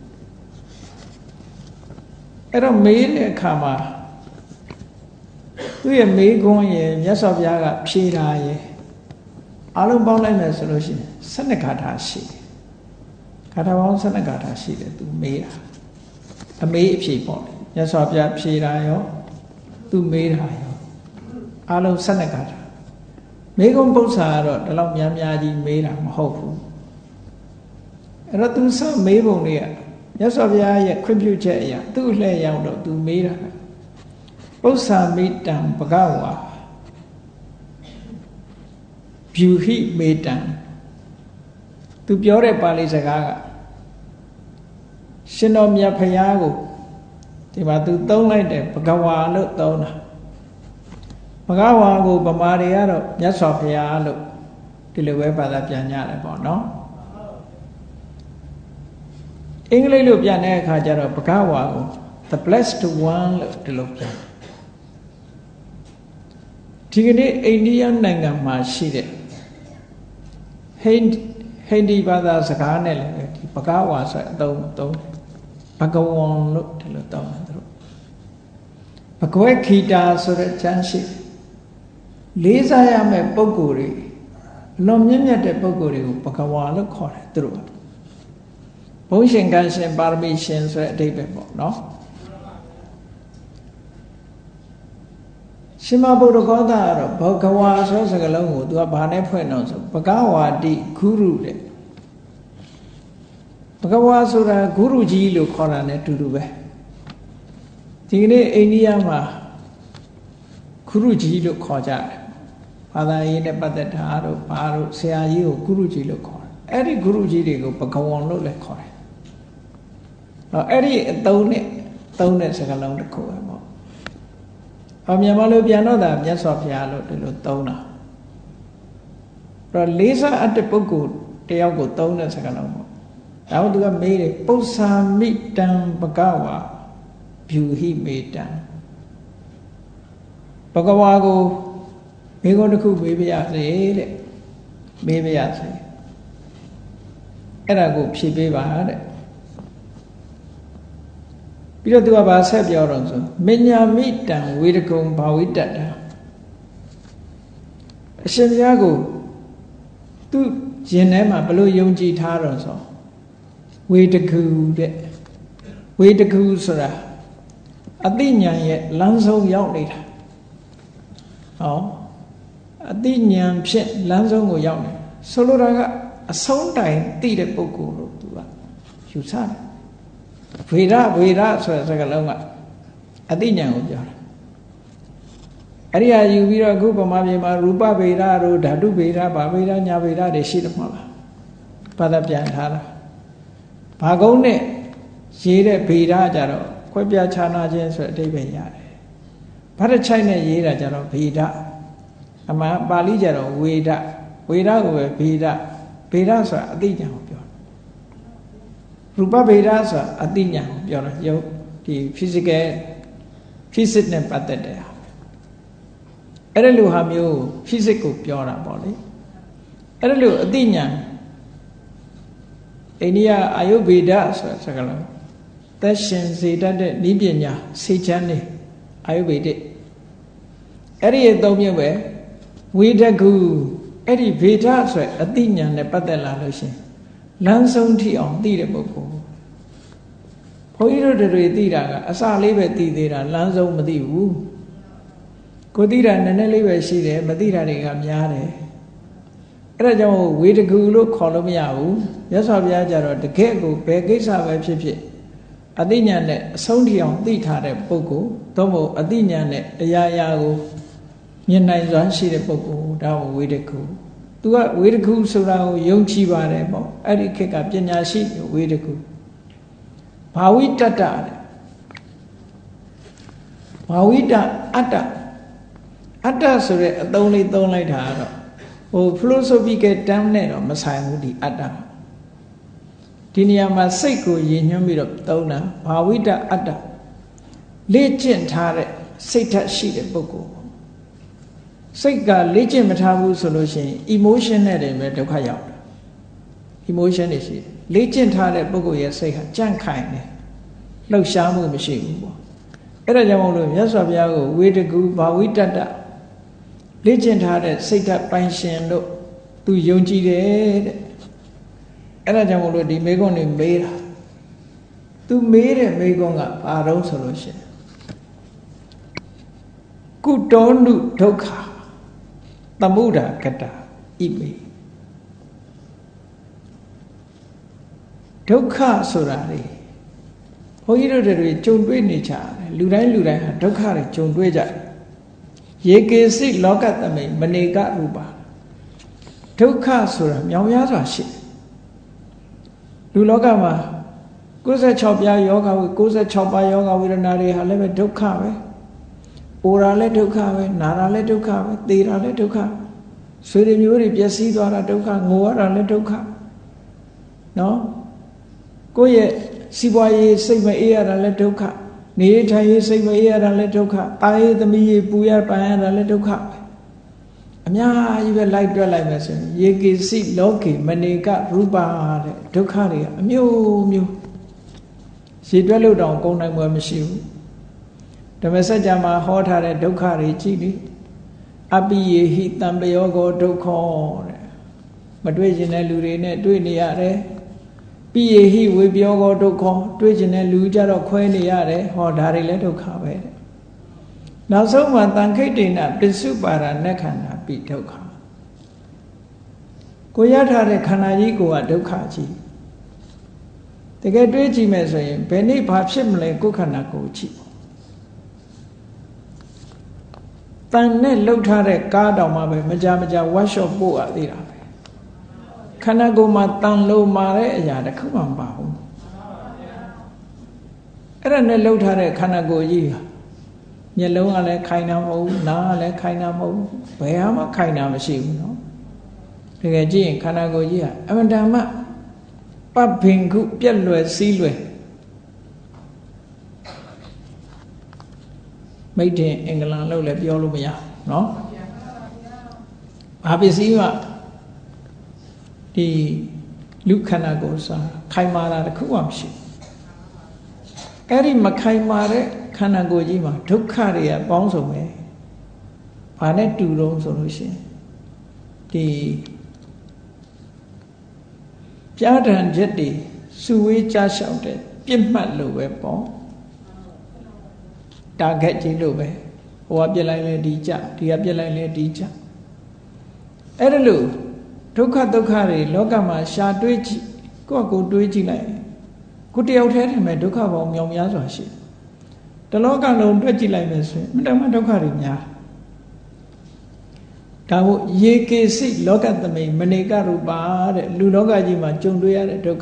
အဲ့တော့မေးတဲ့အခါမှာသူ့ရဲ့မေးခွန်းရဲ့မြတ်စွာဘုရားကဖြေတာရဲ့အလုံးပေါင်းလိုက်မယ်ဆိုလို့ရှိရင်ဆယ်နှစ်ဂါထာရှိတယ်ဂါထာပေါင်းဆယ်နှစ်ဂါထာရှိတယ်သူမေးတာအမေးအဖြေပေါ့လေမြတ်စွာဘုရားဖြေတာရောသူမေးတာရောအလုံးဆယ်နှစ်ခါတာမေကုံပု္ပ္ပာကတော့ဒီလောက်များများကြီးမေးတာမဟုတ်ဘူးအဲ့တော့သူစမေးပုံတွေကမြတ်စွာဘုရားရဲ့ခွင့်ပြုချက်အရာသူ့လှည့်ရောက်တော့သူမေးတာပု္ပ္ပာမိတံဘဂဝါဗျူဟိမေတံသူပြောတဲ့ပါဠိစကားကရှင်တော်မြတ်ဖရာကိုဒီမှာသူသုံးလိုက်တယ်ဘဂဝါလို့သုံးတာဘဂဝါကိုဗမာတွေကတော့မြတ်စွာဘုရားလို့ဒီလိုပဲဘာသာပြန်ကြတယ်ပေါ့နော်အင်္ဂလိပ်လိုပြန်တဲ့အခါကျတော့ဘဂဝါကို the blessed one လို့ဒီလိုပြန်ဒီကနေ့အိန္ဒိယနိုင်ငံမှာရှိတဲ့ဟိန္ဒဟိန္ဒိဘာသာစကားနဲ့လည်းဒီဘဂဝါဆိုအသုံးသုံးဘဂဝံလို့ဒီလိုသုံးတယ်သူတို့ဘဂဝေခိတာဆိုတဲ့ကျမ်းရှိလေးစားရမယ့်ပုဂ္ဂိုလ်တွေအလွန်မြင့်မြတ်တဲ့ပုဂ္ဂိုလ်တွေကိုဘဂဝါလို့ခေါ်တယ်သူတို့ဘုန်းရှင်ကံရှင်ပါရမီရှင်ဆိုတဲ့အဓိပ္ပာယ်ပေါ့နော်ရှင်မဗုဒ္ဓဂေါသကတော့ဘဂဝါဆိုစကားလုံးကိုသူကဘာနဲ့ဖွင့်တော့ဆိုဘဂဝါတိဂုရုတဲ့ဘဂဝါဆိုတာဂုရုကြီးလို့ခေါ်တာ ਨੇ တူတူပဲဒီကနေ့အိန္ဒိယမှာဂုရုကြီးလို့ခေါ်ကြတယ်ဘာသာရေးနဲ့ပတ်သက်တာတို့ဘာတို့ဆရာကြီးကိုဂုရုကြီးလို့ခေါ်တယ်အဲ့ဒီဂုရုကြီးတွေကိုဘဂဝံလို့လည်းခေါ်တယ်တော့အဲ့ဒီအသုံးနဲ့သုံးတဲ့စကားလုံးတစ်ခုပဲပေါ့အမြန်မာလိုပြန်တော့တာမြတ်စွာဘုရားလို့ဒီလိုသုံးတာတော့လေးစားအပ်တဲ့ပုဂ္ဂိုလ်တယောက်ကိုသုံးတဲ့စကားလုံးပေါ့ဒါကိုသူကမေးတယ်ပု္ပ္ပာမိတံဘဂဝါဗျူဟိမေတံဘဂဝါကိုမိဂုံတစ်ခုမေးပြရစေတဲ့မေးပြရစေအဲ့ဒါကိုဖြေပေးပါတဲ့ပြီးတော့သူကဘာဆက်ပြောတော့ဆိုမညာမိတံဝေဒကုံဘာဝိတ္တတာအရှင်ဘုရားကိုသူရင်ထဲမှာဘလို့ယုံကြည်ထားတော့ဆိုဝေဒကူတဲ့ဝေဒကူဆိုတာအသိဉာဏ်ရဲ့လမ်းဆုံးရောက်နေတာဟောအသိဉာဏ်ဖြင့်လမ်းဆုံးကိုရောက်နေဆိုလိုတာကအဆုံးတိုင်သိတဲ့ပုဂ္ဂိုလ်လို့သူကယူဆတယ်ဝေဒဝေဒဆိုတဲ့စကားလုံးကအသိဉာဏ်ကိုပြောတာအဲ့ဒီဟာယူပြီးတော့အခုဗမာပြည်မှာရူပဗေဒတို့ဓာတုဗေဒဗာဗေဒညာဗေဒတွေရှိတယ်မဟုတ်လားဘာသာပြန်ထားတာဘာကုန်းနဲ့ရေးတဲ့ဗေဒကြတော့ခွဲပြခြားနာခြင်းဆိုတဲ့အဓိပ္ပာယ်ရတယ်ဘာတစ်ချိုက်နဲ့ရေးတာကြတော့ဗေဒအမှန်ပါဠိကြတော့ဝေဒဝေဒကိုပဲဗေဒဗေဒဆိုတာအသိဉာဏ်ကိုပြောတာရူပဗေဒဆိုတာအသိဉာဏ်ကိုပြောတာရုပ်ဒီ physical physics နဲ့ပတ်သက်တဲ့ဟာအဲ့ဒါလိုဟာမျိုး physics ကိုပြောတာပေါ့လေအဲ့ဒါလိုအသိဉာဏ်အိန္ဒိယအာယုဗေဒဆိုတဲ့စကားလုံးသက်ရှင်စေတတ်တဲ့နည်းပညာစေချမ်းနေအာယုဗေဒအဲ့ဒီအသုံးမျိုးပဲဝေဒကူအဲ့ဒီဗေဒဆိုတဲ့အသိဉာဏ်နဲ့ပတ်သက်လာလို့ရှင်လမ်းဆုံးထိအောင်သိတဲ့ပုဂ္ဂိုလ်ဘုန်းကြီးတို့တွေသိတာကအစလေးပဲသိသေးတာလမ်းဆုံးမသိဘူးကိုသိတာနည်းနည်းလေးပဲရှိတယ်မသိတာတွေကများတယ်အဲ့ဒါကြောင့်ဝေဒကူလို့ခေါ်လို့မရဘူးမြတ်စွာဘုရားကျတော့တကယ့်ကိုဘယ်ကိစ္စပဲဖြစ်ဖြစ်အသိဉာဏ်နဲ့အဆုံးထိအောင်သိထားတဲ့ပုဂ္ဂိုလ်သို့မဟုတ်အသိဉာဏ်နဲ့တရားရာကိုမြင်နိုင်စွမ်းရှိတဲ့ပုဂ္ဂိုလ်ဒါကိုဝေဒကူသူကဝေဒကူဆိုတာကိုယုံကြည်ပါတယ်ပေါ့အဲ့ဒီခေတ်ကပညာရှိဝေဒကူဘာဝိတ္တတဲ့ဘာဝိတ္တအတ္တအတ္တဆိုတဲ့အသုံးလေးသုံးလိုက်တာကတော့ဟို philosophical term နဲ့တော့မဆိုင်ဘူးဒီအတ္တဒီနေရာမှာစိတ်ကိုရည်ညွှန်းပြီးတော့သုံးတာဘာဝိတ္တအတ္တလေ့ကျင့်ထားတဲ့စိတ်ဓာတ်ရှိတဲ့ပုဂ္ဂိုလ်စိတ်ကလေ့ကျင့်မထားဘူးဆိုလို့ရှိရင် emotion နဲ့တည်းပဲဒုက္ခရောက်တယ် emotion တွေရှိတယ်လေ့ကျင့်ထားတဲ့ပုဂ္ဂိုလ်ရဲ့စိတ်ဟာကြန့်ခိုင်တယ်လှုပ်ရှားမှုမရှိဘူးပေါ့အဲ့ဒါကြောင့်မို့လို့မြတ်စွာဘုရားကိုဝေဒကူဘာဝိတ္တလေ့ကျင့်ထားတဲ့စိတ်ဓာတ်ပိုင်ရှင်လို့သူယုံကြည်တယ်တဲ့အဲ့ဒါကြောင့်မို့လို့ဒီမေကွန်းတွေမေးတာသူမေးတဲ့မေကွန်းကဘာတော့ဆိုလို့ရှိရင်ကုတောနုဒုက္ခသမုဒ္ဒကတ္တဣမေဒုက္ခဆိုတာလေဘုန်းကြီးတို့တွေကြုံတွေ့နေကြတယ်လူတိုင်းလူတိုင်းဟာဒုက္ခတွေကြုံတွေ့ကြတယ်ယေကေစိလောကသမိမနေကရူပါဒုက္ခဆိုတာမြောင်များစွာရှိတယ်လူလောကမှာ၉၆ပြားယောဂဝိ၉၆ပါးယောဂဝေဒနာတွေဟာလည်းပဲဒုက္ခပဲအိုတာလည်းဒုက္ခပဲနာတာလည်းဒုက္ခပဲသေတာလည်းဒုက္ခဆွေတွေမျိုးတွေပျက်စီးသွားတာဒုက္ခငိုရတာလည်းဒုက္ခနော်ကိုယ့်ရဲ့စီးပွားရေးစိတ်မအေးရတာလည်းဒုက္ခနေထိုင်ရေးစိတ်မအေးရတာလည်းဒုက္ခတာရေးသမီးရေးပူရပန်ရတာလည်းဒုက္ခပဲအများကြီးပဲလိုက်တွက်လိုက်မယ်ဆိုရင်ယေကိစိလောကေမနေကရူပါတဲ့ဒုက္ခတွေကအမျိုးမျိုးရေတွက်လို့တောင်ကုန်နိုင်မှာမရှိဘူးဓမ္မစကြာမှာဟောထားတဲ့ဒုက္ခတွေကြည့်ပြီးအပိယေဟိတံပယောဂောဒုက္ခောတဲ့မတွေ့ကျင်တဲ့လူတွေနဲ့တွေ့နေရတယ်ပိယေဟိဝေပြောဂောဒုက္ခောတွေ့ကျင်တဲ့လူကြတော့ခွဲနေရတယ်ဟောဒါတွေလည်းဒုက္ခပဲတဲ့နောက်ဆုံးမှာတန်ခိတ်တိဏပစ္စုပါဒနက္ခဏာပိဒုက္ခကိုရထားတဲ့ခန္ဓာကြီးကိုကဒုက္ခကြီးတကယ်တွေးကြည့်မယ်ဆိုရင်ဘယ်နေ့ဘာဖြစ်မလဲကိုယ်ခန္ဓာကိုယ်ကြည့်တန်နဲ့လှုပ်ထားတဲ့ကားတောင်မှပဲမကြမကြဝတ်ရှော့ပို့ရသေးတာပဲခန္ဓာကိုယ်မှာတန်လို့မာတဲ့အရာတစ်ခုမှမပါဘူးအဲ့ဒါနဲ့လှုပ်ထားတဲ့ခန္ဓာကိုယ်ကြီးမျက်လုံးကလည်းခိုင်တာမဟုတ်ဘူးနားကလည်းခိုင်တာမဟုတ်ဘူးဘယ်ဟာမှခိုင်တာမရှိဘူးနော်တကယ်ကြည့်ရင်ခန္ဓာကိုယ်ကြီးကအမှန်တမ်းမှပပင်ခုပြက်လွယ်စည်းလွယ်မိတ်တင်အင်္ဂလန်လို့လည်းပြောလို့မရနော်ဘာပစ္စည်းမှဒီလူခန္ဓာကိုယ်စားခိုင်မာတာတစ်ခုမှမရှိအဲ့ဒီမခိုင်မာတဲ့ခန္ဓာကိုယ်ကြီးမှာဒုက္ခတွေကပေါင်းစုံပဲဘာနဲ့တူတော့ဆိုလို့ရှိရင်ဒီပြားတံချက်တွေစုဝေးကြလျှောက်တဲ့ပြစ်မှတ်လို့ပဲပေါ့တာဂက်ကြီးလို့ပဲဟိုကပြစ်လိုက်လဲဒီကြဒီကပြစ်လိုက်လဲဒီကြအဲ့ဒါလို့ဒုက္ခဒုက္ခတွေလောကမှာရှာတွေးကြည့်ကိုယ့်ကိုယ်တွေးကြည့်လိုက်ကိုတယောက်တည်းထင်မဲ့ဒုက္ခပေါင်းမြောင်များစွာရှိတလောကလုံးတွက်ကြည့်လိုက်မယ်ဆိုရင်အမှန်တမ်းဒုက္ခတွေများဒါမို့ယေကေစိလောကသမိမနေကရူပါတဲ့လူလောကကြီးမှာကြုံတွေ့ရတဲ့ဒုက္ခ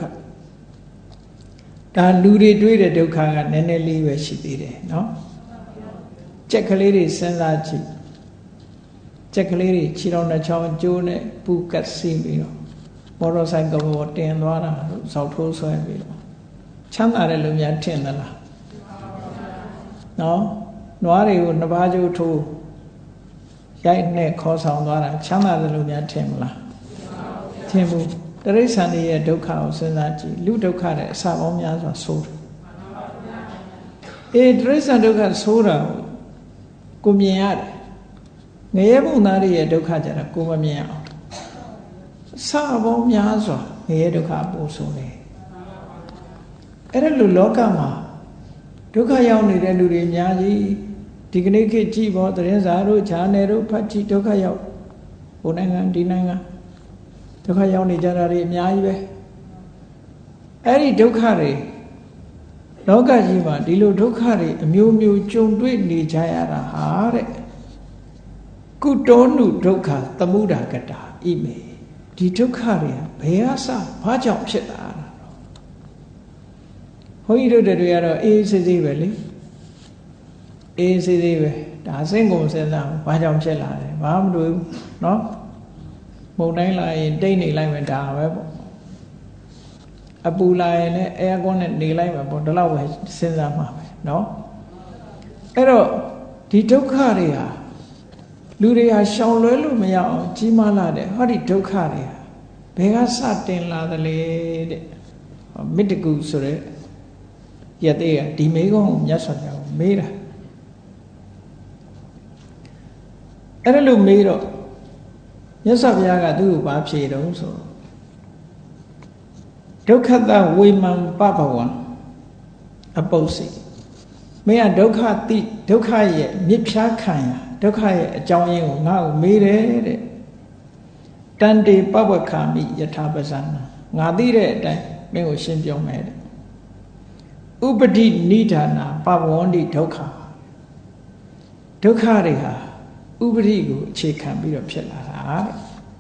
ဒါလူတွေတွေ့တဲ့ဒုက္ခကနည်းနည်းလေးပဲရှိသေးတယ်နော်ကြက်ကလေးတွေစဉ်းစားကြည့်ကြက်ကလေးတွေခြေတော်နှချောင်းကျိုးနဲ့ပူကတ်စီးပြီးတော့မော်တော်ဆိုင်ကဘောတင်သွားတာဇောက်ထိုးဆွဲပြီးတော့ချမ်းသာတဲ့လူများထင်သလားနော်နွားတွေကိုနှစ်ပါးကျိုးထိုးရိုက်နဲ့ခေါ်ဆောင်သွားတာချမ်းသာတဲ့လူများထင်မလားထင်ဘူးတိရစ္ဆာန်တွေရဲ့ဒုက္ခကိုစဉ်းစားကြည့်လူဒုက္ခတဲ့အစပေါင်းများစွာဆိုးတယ်အေးတိရစ္ဆာန်ဒုက္ခဆိုးတာကိုမြင်ရတယ်ငရဲဘုံသားတွေရဲ့ဒုက္ခကြတာကိုမမြင်အောင်အစပေါင်းများစွာငရဲဒုက္ခပို့ဆိုးတယ်အဲ့ဒါလူလောကမှာဒုက္ခရောက်နေတဲ့လူတွေအများကြီးဒီကနေ့ခေတ်ကြည့်ပေါ်သတင်းစာတို့ဂျာနယ်တို့ဖတ်ကြည့်ဒုက္ခရောက်ဟိုနိုင်ငံဒီနိုင်ငံဒုက္ခရောက်နေကြတာတွေအများကြီးပဲအဲ့ဒီဒုက္ခတွေလောကကြီးမှာဒီလိုဒုက္ခတွေအမျိုးမျိုးကြုံတွေ့နေကြရတာဟာတဲ့ကုတောနုဒုက္ခသမုဒ္ဒကတ္တာဣမေဒီဒုက္ခတွေဘယ်အစဘာကြောင့်ဖြစ်တာဘုန်းကြီးတို့တွေကတော့အေးအေးဆေးဆေးပဲလေအေးအေးဆေးဆေးပဲဒါစိတ်ကုန်စဉ်းစားဘာကြောင့်ဖြစ်လာတယ်ဘာမှမတွေ့ဘူးနော်မုန်တိုင်းလာရင်တိတ်နေလိုက်မယ်ဒါပဲပေါ့အပူလာရင်လည်းအဲကွန်းနဲ့နေလိုက်မယ်ပေါ့ဒီလောက်ပဲစဉ်းစားမှာပဲနော်အဲ့တော့ဒီဒုက္ခတွေဟာလူတွေဟာရှောင်လွဲလို့မရအောင်ကြီးမားလာတဲ့ဟောဒီဒုက္ခတွေဟာဘယ်ကစတင်လာသလဲတဲ့မိတ္တကုဆိုတဲ့ရတဲ့ဒီမေကုန်းကိုမြတ်စွာဘုရားမေးတာအဲ့ဒါလို့မေးတော့မြတ်စွာဘုရားကသူ့ကိုဘာဖြေတော့ဆိုဒုက္ခတဝေမံပပဝံအပု္ပ္စိမင်းကဒုက္ခတိဒုက္ခရဲ့မြစ်ဖြားခံရဒဒုက္ခရဲ့အကြောင်းရင်းကိုငါ့ကိုမေးတယ်တဲ့တန်တေပဝက္ခာမိယထာပဇာနာငါသိတဲ့အတိုင်းမင်းကိုရှင်းပြောမယ်တဲ့ဥပတိနိဒာနာပဝန္တိဒုက္ခဒုက္ခတွေဟာဥပတိကိုအခြေခံပြီးတော့ဖြစ်လာတာတဲ့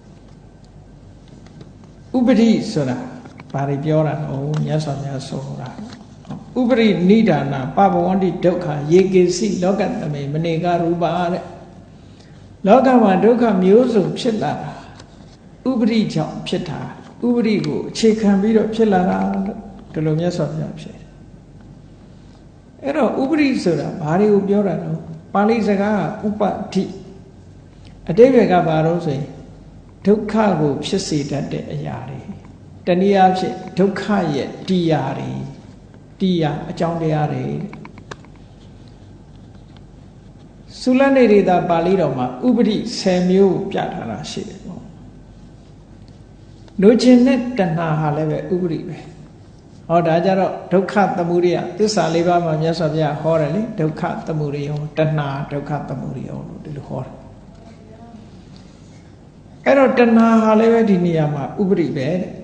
ဥပတိဆိုတာဘာတွေပြောတာလဲမြတ်စွာဘုရားဆိုတာဥပရိနိဒာနာပပဝန္တိဒုက္ခယေကေစီလောကတမေမနေကရူပါတဲ့လောကမှာဒုက္ခမျိုးစုံဖြစ်လာတာဥပရိကြောင့်ဖြစ်တာဥပရိကိုအခြေခံပြီးတော့ဖြစ်လာတာဒီလိုမြတ်စွာဘုရားဖြစ်တယ်အဲ့တော့ဥပရိဆိုတာဘာတွေကိုပြောတာလဲပါဠိစကားကဥပတိအတိပ္ပယ်ကဘာလို့ဆိုရင်ဒုက္ခကိုဖြစ်စေတတ်တဲ့အရာတွေတနည်းအားဖြင့်ဒုက္ခရဲ့တရားတွေတရားအကြောင်းတရားတွေသုလနေရိတာပါဠိတော်မှာဥပတိဆယ်မျိုးပြထားတာရှိတယ်ပေါ့လူချင်းနဲ့တဏှာဟာလည်းပဲဥပတိပဲဟောဒါကြတော့ဒုက္ခသမုဒယသစ္စာလေးပါးမှာမြတ်စွာဘုရားဟောတယ်လေဒုက္ခသမုဒယတဏှာဒုက္ခသမုဒယလို့ဒီလိုဟောတယ်အဲ့တော့တဏှာဟာလည်းပဲဒီနေရာမှာဥပတိပဲတဲ့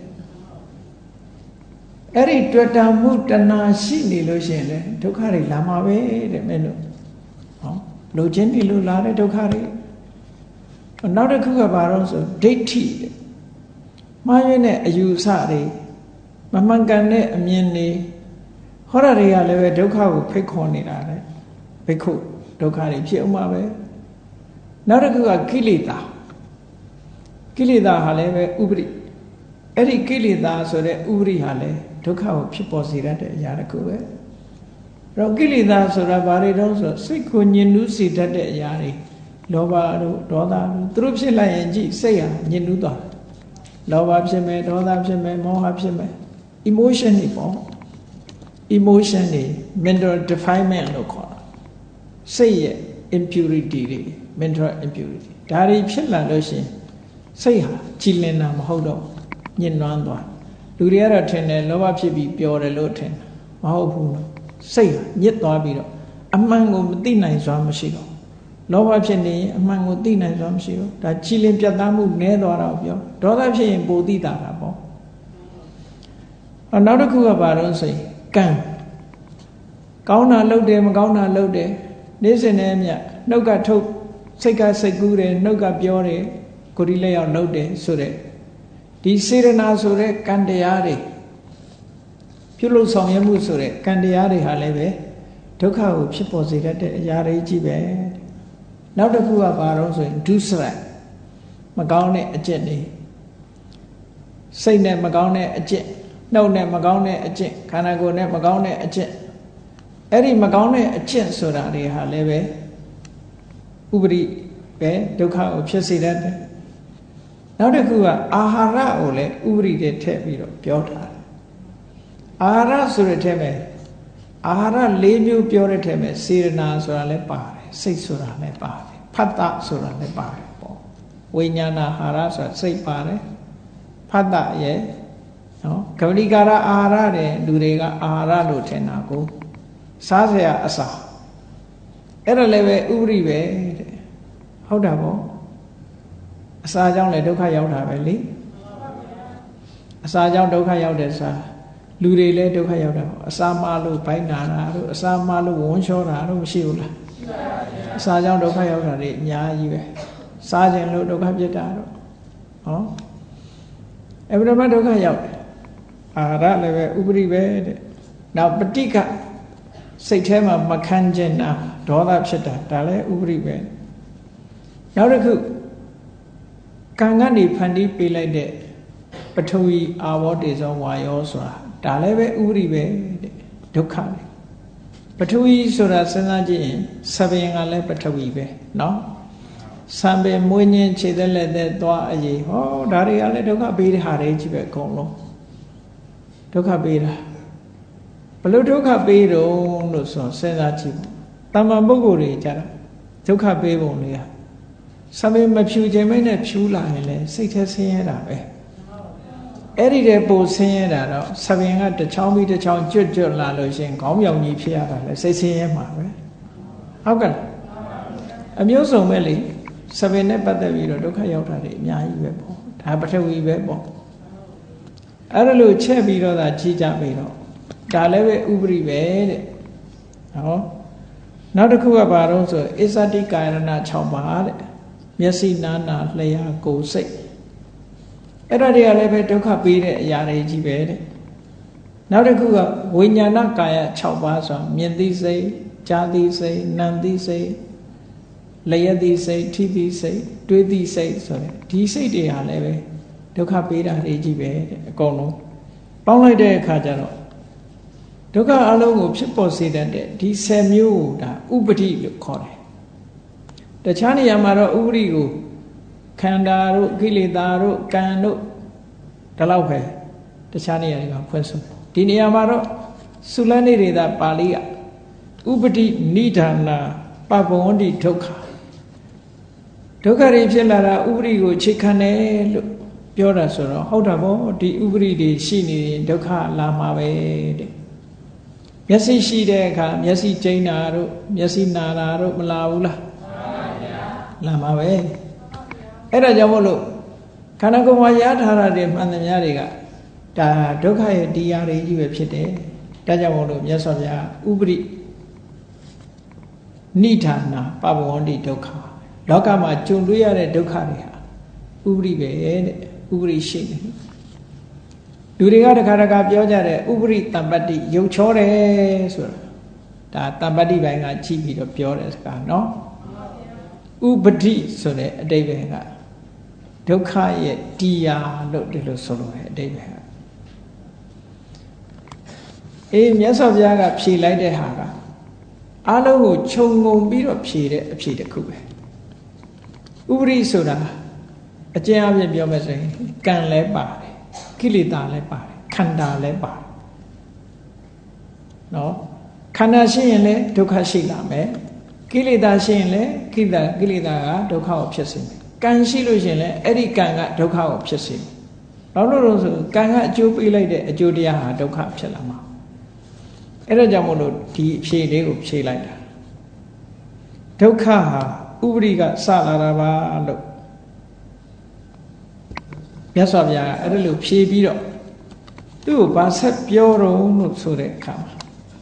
အဲ့ဒီတွေ့တာမှုတဏှာရှိနေလို့ရှိရင်လေဒုက္ခတွေလာမှာပဲတဲ့မင်းတို့ဟောလိုချင်နေလို့လာတဲ့ဒုက္ခတွေနောက်တစ်ခုကဘာလို့ဆိုဒိဋ္ဌိတဲ့မှားယွင်းတဲ့အယူဆတွေမမှန်ကန်တဲ့အမြင်တွေဟောရတွေကလည်းပဲဒုက္ခကိုဖိတ်ခေါ်နေတာတဲ့ဘိက္ခုဒုက္ခတွေဖြစ်အောင်ပါပဲနောက်တစ်ခုကကိလေသာကိလေသာဟာလည်းပဲဥပရိအဲ့ဒီကိလေသာဆိုတဲ့ဥပရိဟာလည်းဒုက္ခကိုဖြစ်ပေါ်စေတတ်တဲ့အရာတစ်ခုပဲအဲ့တော့ကိလေသာဆိုတာဘာတွေတုံးဆိုစိတ်ကိုညှဉ်းနှူးစေတတ်တဲ့အရာတွေလောဘတို့ဒေါသတို့သူတို့ဖြစ်လိုက်ရင်ကြည့်စိတ်ဟာညှဉ်းနှူးသွားတယ်လောဘဖြစ်မယ်ဒေါသဖြစ်မယ်မောဟဖြစ်မယ် emotion တွေပေါ့ emotion တွေ mental defilement လို့ခေါ်တာစိတ်ရဲ့ impurity တွေ mental impurity ဒါတွေဖြစ်လာလို့ရှိရင်စိတ်ဟာကြည်လင်တာမဟုတ်တော့ညှဉ်းနှွမ်းသွားလူတွေကတော့ထင်တယ်လောဘဖြစ်ပြီးပျော်တယ်လို့ထင်တယ်မဟုတ်ဘူးစိတ်ဟာညစ်သွားပြီးတော့အမှန်ကိုမသိနိုင်စွာမရှိတော့လောဘဖြစ်နေရင်အမှန်ကိုသိနိုင်စွာမရှိတော့ဒါကြည်လင်ပြတ်သားမှုနည်းသွားတာကိုပြောဒေါသဖြစ်ရင်ပိုသိတာတာပေါ့နောက်တစ်ခုကဘာလို့ဆိုရင်ကံကောင်းတာလုပ်တယ်မကောင်းတာလုပ်တယ်နေ့စဉ်နဲ့အမျှနှုတ်ကထုတ်စိတ်ကစိတ်ကူးတယ်နှုတ်ကပြောတယ်ကိုယ်ဒီလက်ရောက်လုပ်တယ်ဆိုတဲ့ဒီစေရနာဆိုတဲ့ကံတရားတွေပြုလုပ်ဆောင်ရမှုဆိုတဲ့ကံတရားတွေဟာလည်းပဲဒုက္ခကိုဖြစ်ပေါ်စေတတ်တဲ့အရာတွေကြီးပဲနောက်တစ်ခုကဘာလို့ဆိုရင်ဒုစရိုက်မကောင်းတဲ့အကျင့်တွေစိတ်နဲ့မကောင်းတဲ့အကျင့်နှုတ်နဲ့မကောင်းတဲ့အကျင့်ခန္ဓာကိုယ်နဲ့မကောင်းတဲ့အကျင့်အဲ့ဒီမကောင်းတဲ့အကျင့်ဆိုတာတွေဟာလည်းပဲဥပရိပဲဒုက္ခကိုဖြစ်စေတတ်တယ်နောက်တစ်ခုကအာဟာရကိုလည်းဥပရိတဲ့ထည့်ပြီးတော့ပြောထားတယ်အာဟာရဆိုတဲ့ထဲမှာအာဟာရ၄မျိုးပြောတဲ့ထဲမှာစေရနာဆိုတာလည်းပါတယ်စိတ်ဆိုတာလည်းပါတယ်ဖတ်တဆိုတာလည်းပါတယ်ပေါ့ဝိညာဏအာဟာရဆိုတာစိတ်ပါတယ်ဖတ်တရဲ့နော်ကမဏိကာရအာဟာရတဲ့လူတွေကအာဟာရလို့ထင်တာကိုစားစရာအစာအဲ့ဒါလည်းပဲဥပရိပဲတဲ့ဟုတ်တာပေါ့အစာကြောင့်လည်းဒုက္ခရောက်တာပဲလေအစာကြောင့်ဒုက္ခရောက်တဲ့စာလူတွေလည်းဒုက္ခရောက်တာပေါ့အစာမလို့ဘိုင်းနာတာတို့အစာမလို့ဝန်းချောတာတို့မရှိဘူးလားအစာကြောင့်ဒုက္ခရောက်တာတွေအများကြီးပဲစားခြင်းလို့ဒုက္ခဖြစ်တာတို့ဟောအဘိဓမ္မာဒုက္ခရောက်တယ်အာရလည်းပဲဥပရိပဲတဲ့နောက်ပဋိက္ခစိတ်ထဲမှာမခံကျင်တာဒေါသဖြစ်တာဒါလည်းဥပရိပဲနောက်တစ်ခုကံကနေဖန်တီးပေးလိုက်တဲ့ပထဝီအာဝတေဇောဝါယောဆိုတာဒါလည်းပဲဥပရိပဲတဲ့ဒုက္ခပဲပထဝီဆိုတာစဉ်းစားကြည့်ရင်စပင်ကလည်းပထဝီပဲเนาะစံပင်မွေးညင်းခြေသက်လက်သက်သွားအရေးဟောဒါတွေကလည်းဒုက္ခပေးတဲ့ဟာတွေကြီးပဲအကုန်လုံးဒုက္ခပေးတာဘလို့ဒုက္ခပေးတော့လို့ဆိုစဉ်းစားကြည့်ပေါ့တမ္မာပုဂ္ဂိုလ်တွေကြတာဒုက္ခပေးပုံတွေကစပင်မဖြူခြင်းမနဲ့ဖြူလာရင်လည်းစိတ်ထဲဆင်းရဲတာပဲအဲ့ဒီတဲ့ပိုဆင်းရဲတာတော့စပင်ကတစ်ချောင်းပြီးတစ်ချောင်းကျွတ်ကျွတ်လာလို့ရှင်ခေါင်းပြောင်ကြီးဖြစ်ရတာလေစိတ်ဆင်းရဲမှာပဲဟုတ်ကဲ့အမျိုးစုံပဲလေစပင်နဲ့ပတ်သက်ပြီးတော့ဒုက္ခရောက်တာတွေအများကြီးပဲပေါ့ဒါပထဝီပဲပေါ့အဲ့ဒါလို့ချက်ပြီးတော့သာကြည့်ကြပြီတော့ဒါလည်းပဲဥပရိပဲတဲ့ဟောနောက်တစ်ခုကဘာလို့ဆိုအစ္ဆတိကာယရဏ၆ပါးတဲ့မျက်စိနာနာလျှာကိုယ်စိတ်အဲ့ဒါတွေကလည်းပဲဒုက္ခပေးတဲ့အရာတွေကြီးပဲတဲ့နောက်တစ်ခုကဝိညာဏကာယ၆ပါးဆိုမြင်သိစိတ်ကြားသိစိတ်နာမ်သိစိတ်လျှက်သိစိတ်ထိသိစိတ်တွေးသိစိတ်ဆိုတဲ့ဒီစိတ်တွေဟာလည်းပဲဒုက္ခပေးတာတွေကြီးပဲတဲ့အကုန်လုံးပေါင်းလိုက်တဲ့အခါကျတော့ဒုက္ခအလုံးကိုဖြစ်ပေါ်စေတတ်တဲ့ဒီဆယ်မျိုးကိုဒါဥပတိလို့ခေါ်တယ်တခြားနေရာမှာတော့ဥပတိကိုခန္ဓာတို့ကိလေသာတို့ကံတို့ဒီလောက်ပဲတခြားနေရာတွေကဖွင့်ဆိုဒီနေရာမှာတော့သုလနိဒေသပါဠိကဥပတိနိဒာနာပပဝန္တိဒုက္ခဒုက္ခတွေဖြစ်လာတာဥပတိကိုအခြေခံတယ်လို့ပြောတာဆိုတော့ဟုတ်တာပေါ့ဒီဥပတိတွေရှိနေရင်ဒုက္ခလာမှာပဲတဲ့မျက်စိရှိတဲ့အခါမျက်စိကျိန်းတာတို့မျက်စိနာတာတို့မလာဘူးလားလာမှာပဲအဲ့ဒါကြောင့်မို့လို့ခန္ဓာကိုယ်မှာရထားတာတွေမှန်သမျှတွေကဒါဒုက္ခရဲ့တရားတွေကြီးပဲဖြစ်တယ်ဒါကြောင့်မို့လို့မြတ်စွာဘုရားဥပရိနိဌာနာပပဝန္တိဒုက္ခလောကမှာကြုံတွေ့ရတဲ့ဒုက္ခတွေဟာဥပရိပဲတဲ့ဥပရိရှိတယ်လူတွေကတခါတခါပြောကြတယ်ဥပရိတမ္ပတ္တိယုံချောတယ်ဆိုတာဒါတမ္ပတ္တိပိုင်းကကြည့်ပြီးတော့ပြောတဲ့စကားနော်ဥပတိဆိုတဲ့အဓိပ္ပာယ်ကဒုက္ခရဲ့တရားလို့ဒီလိုဆိုလို့တဲ့အဓိပ္ပာယ်ကအေးမြတ်စွာဘုရားကဖြေလိုက်တဲ့ဟာကအလုံးကိုခြုံငုံပြီးတော့ဖြေတဲ့အဖြေတစ်ခုပဲဥပရိဆိုတာအကျဉ်းအပြည့်ပြောမယ်ဆိုရင်ကံလည်းပါတယ်ကိလေသာလည်းပါတယ်ခန္ဓာလည်းပါတယ်နော်ခန္ဓာရှိရင်လည်းဒုက္ခရှိလာမယ်ကိလေသာရှိရင်လည်းကိလေသာကိလေသာကဒုက္ခကိုဖြစ်စေမယ်ကံရှိလို့ရှိရင်လည်းအဲ့ဒီကံကဒုက္ခကိုဖြစ်စေမယ်ဘာလို့လဲဆိုကံကအကျိုးပေးလိုက်တဲ့အကျိုးတရားဟာဒုက္ခဖြစ်လာမှာအဲ့ဒါကြောင့်မို့လို့ဒီဖြေလေးကိုဖြေလိုက်တာဒုက္ခဟာဥပရိကစလာတာပါလို့မြတ်စွာဘုရားကအဲ့ဒါလို့ဖြေပြီးတော့သူ့ကိုဗာဆက်ပြောတော့လို့ဆိုတဲ့အခါမှာ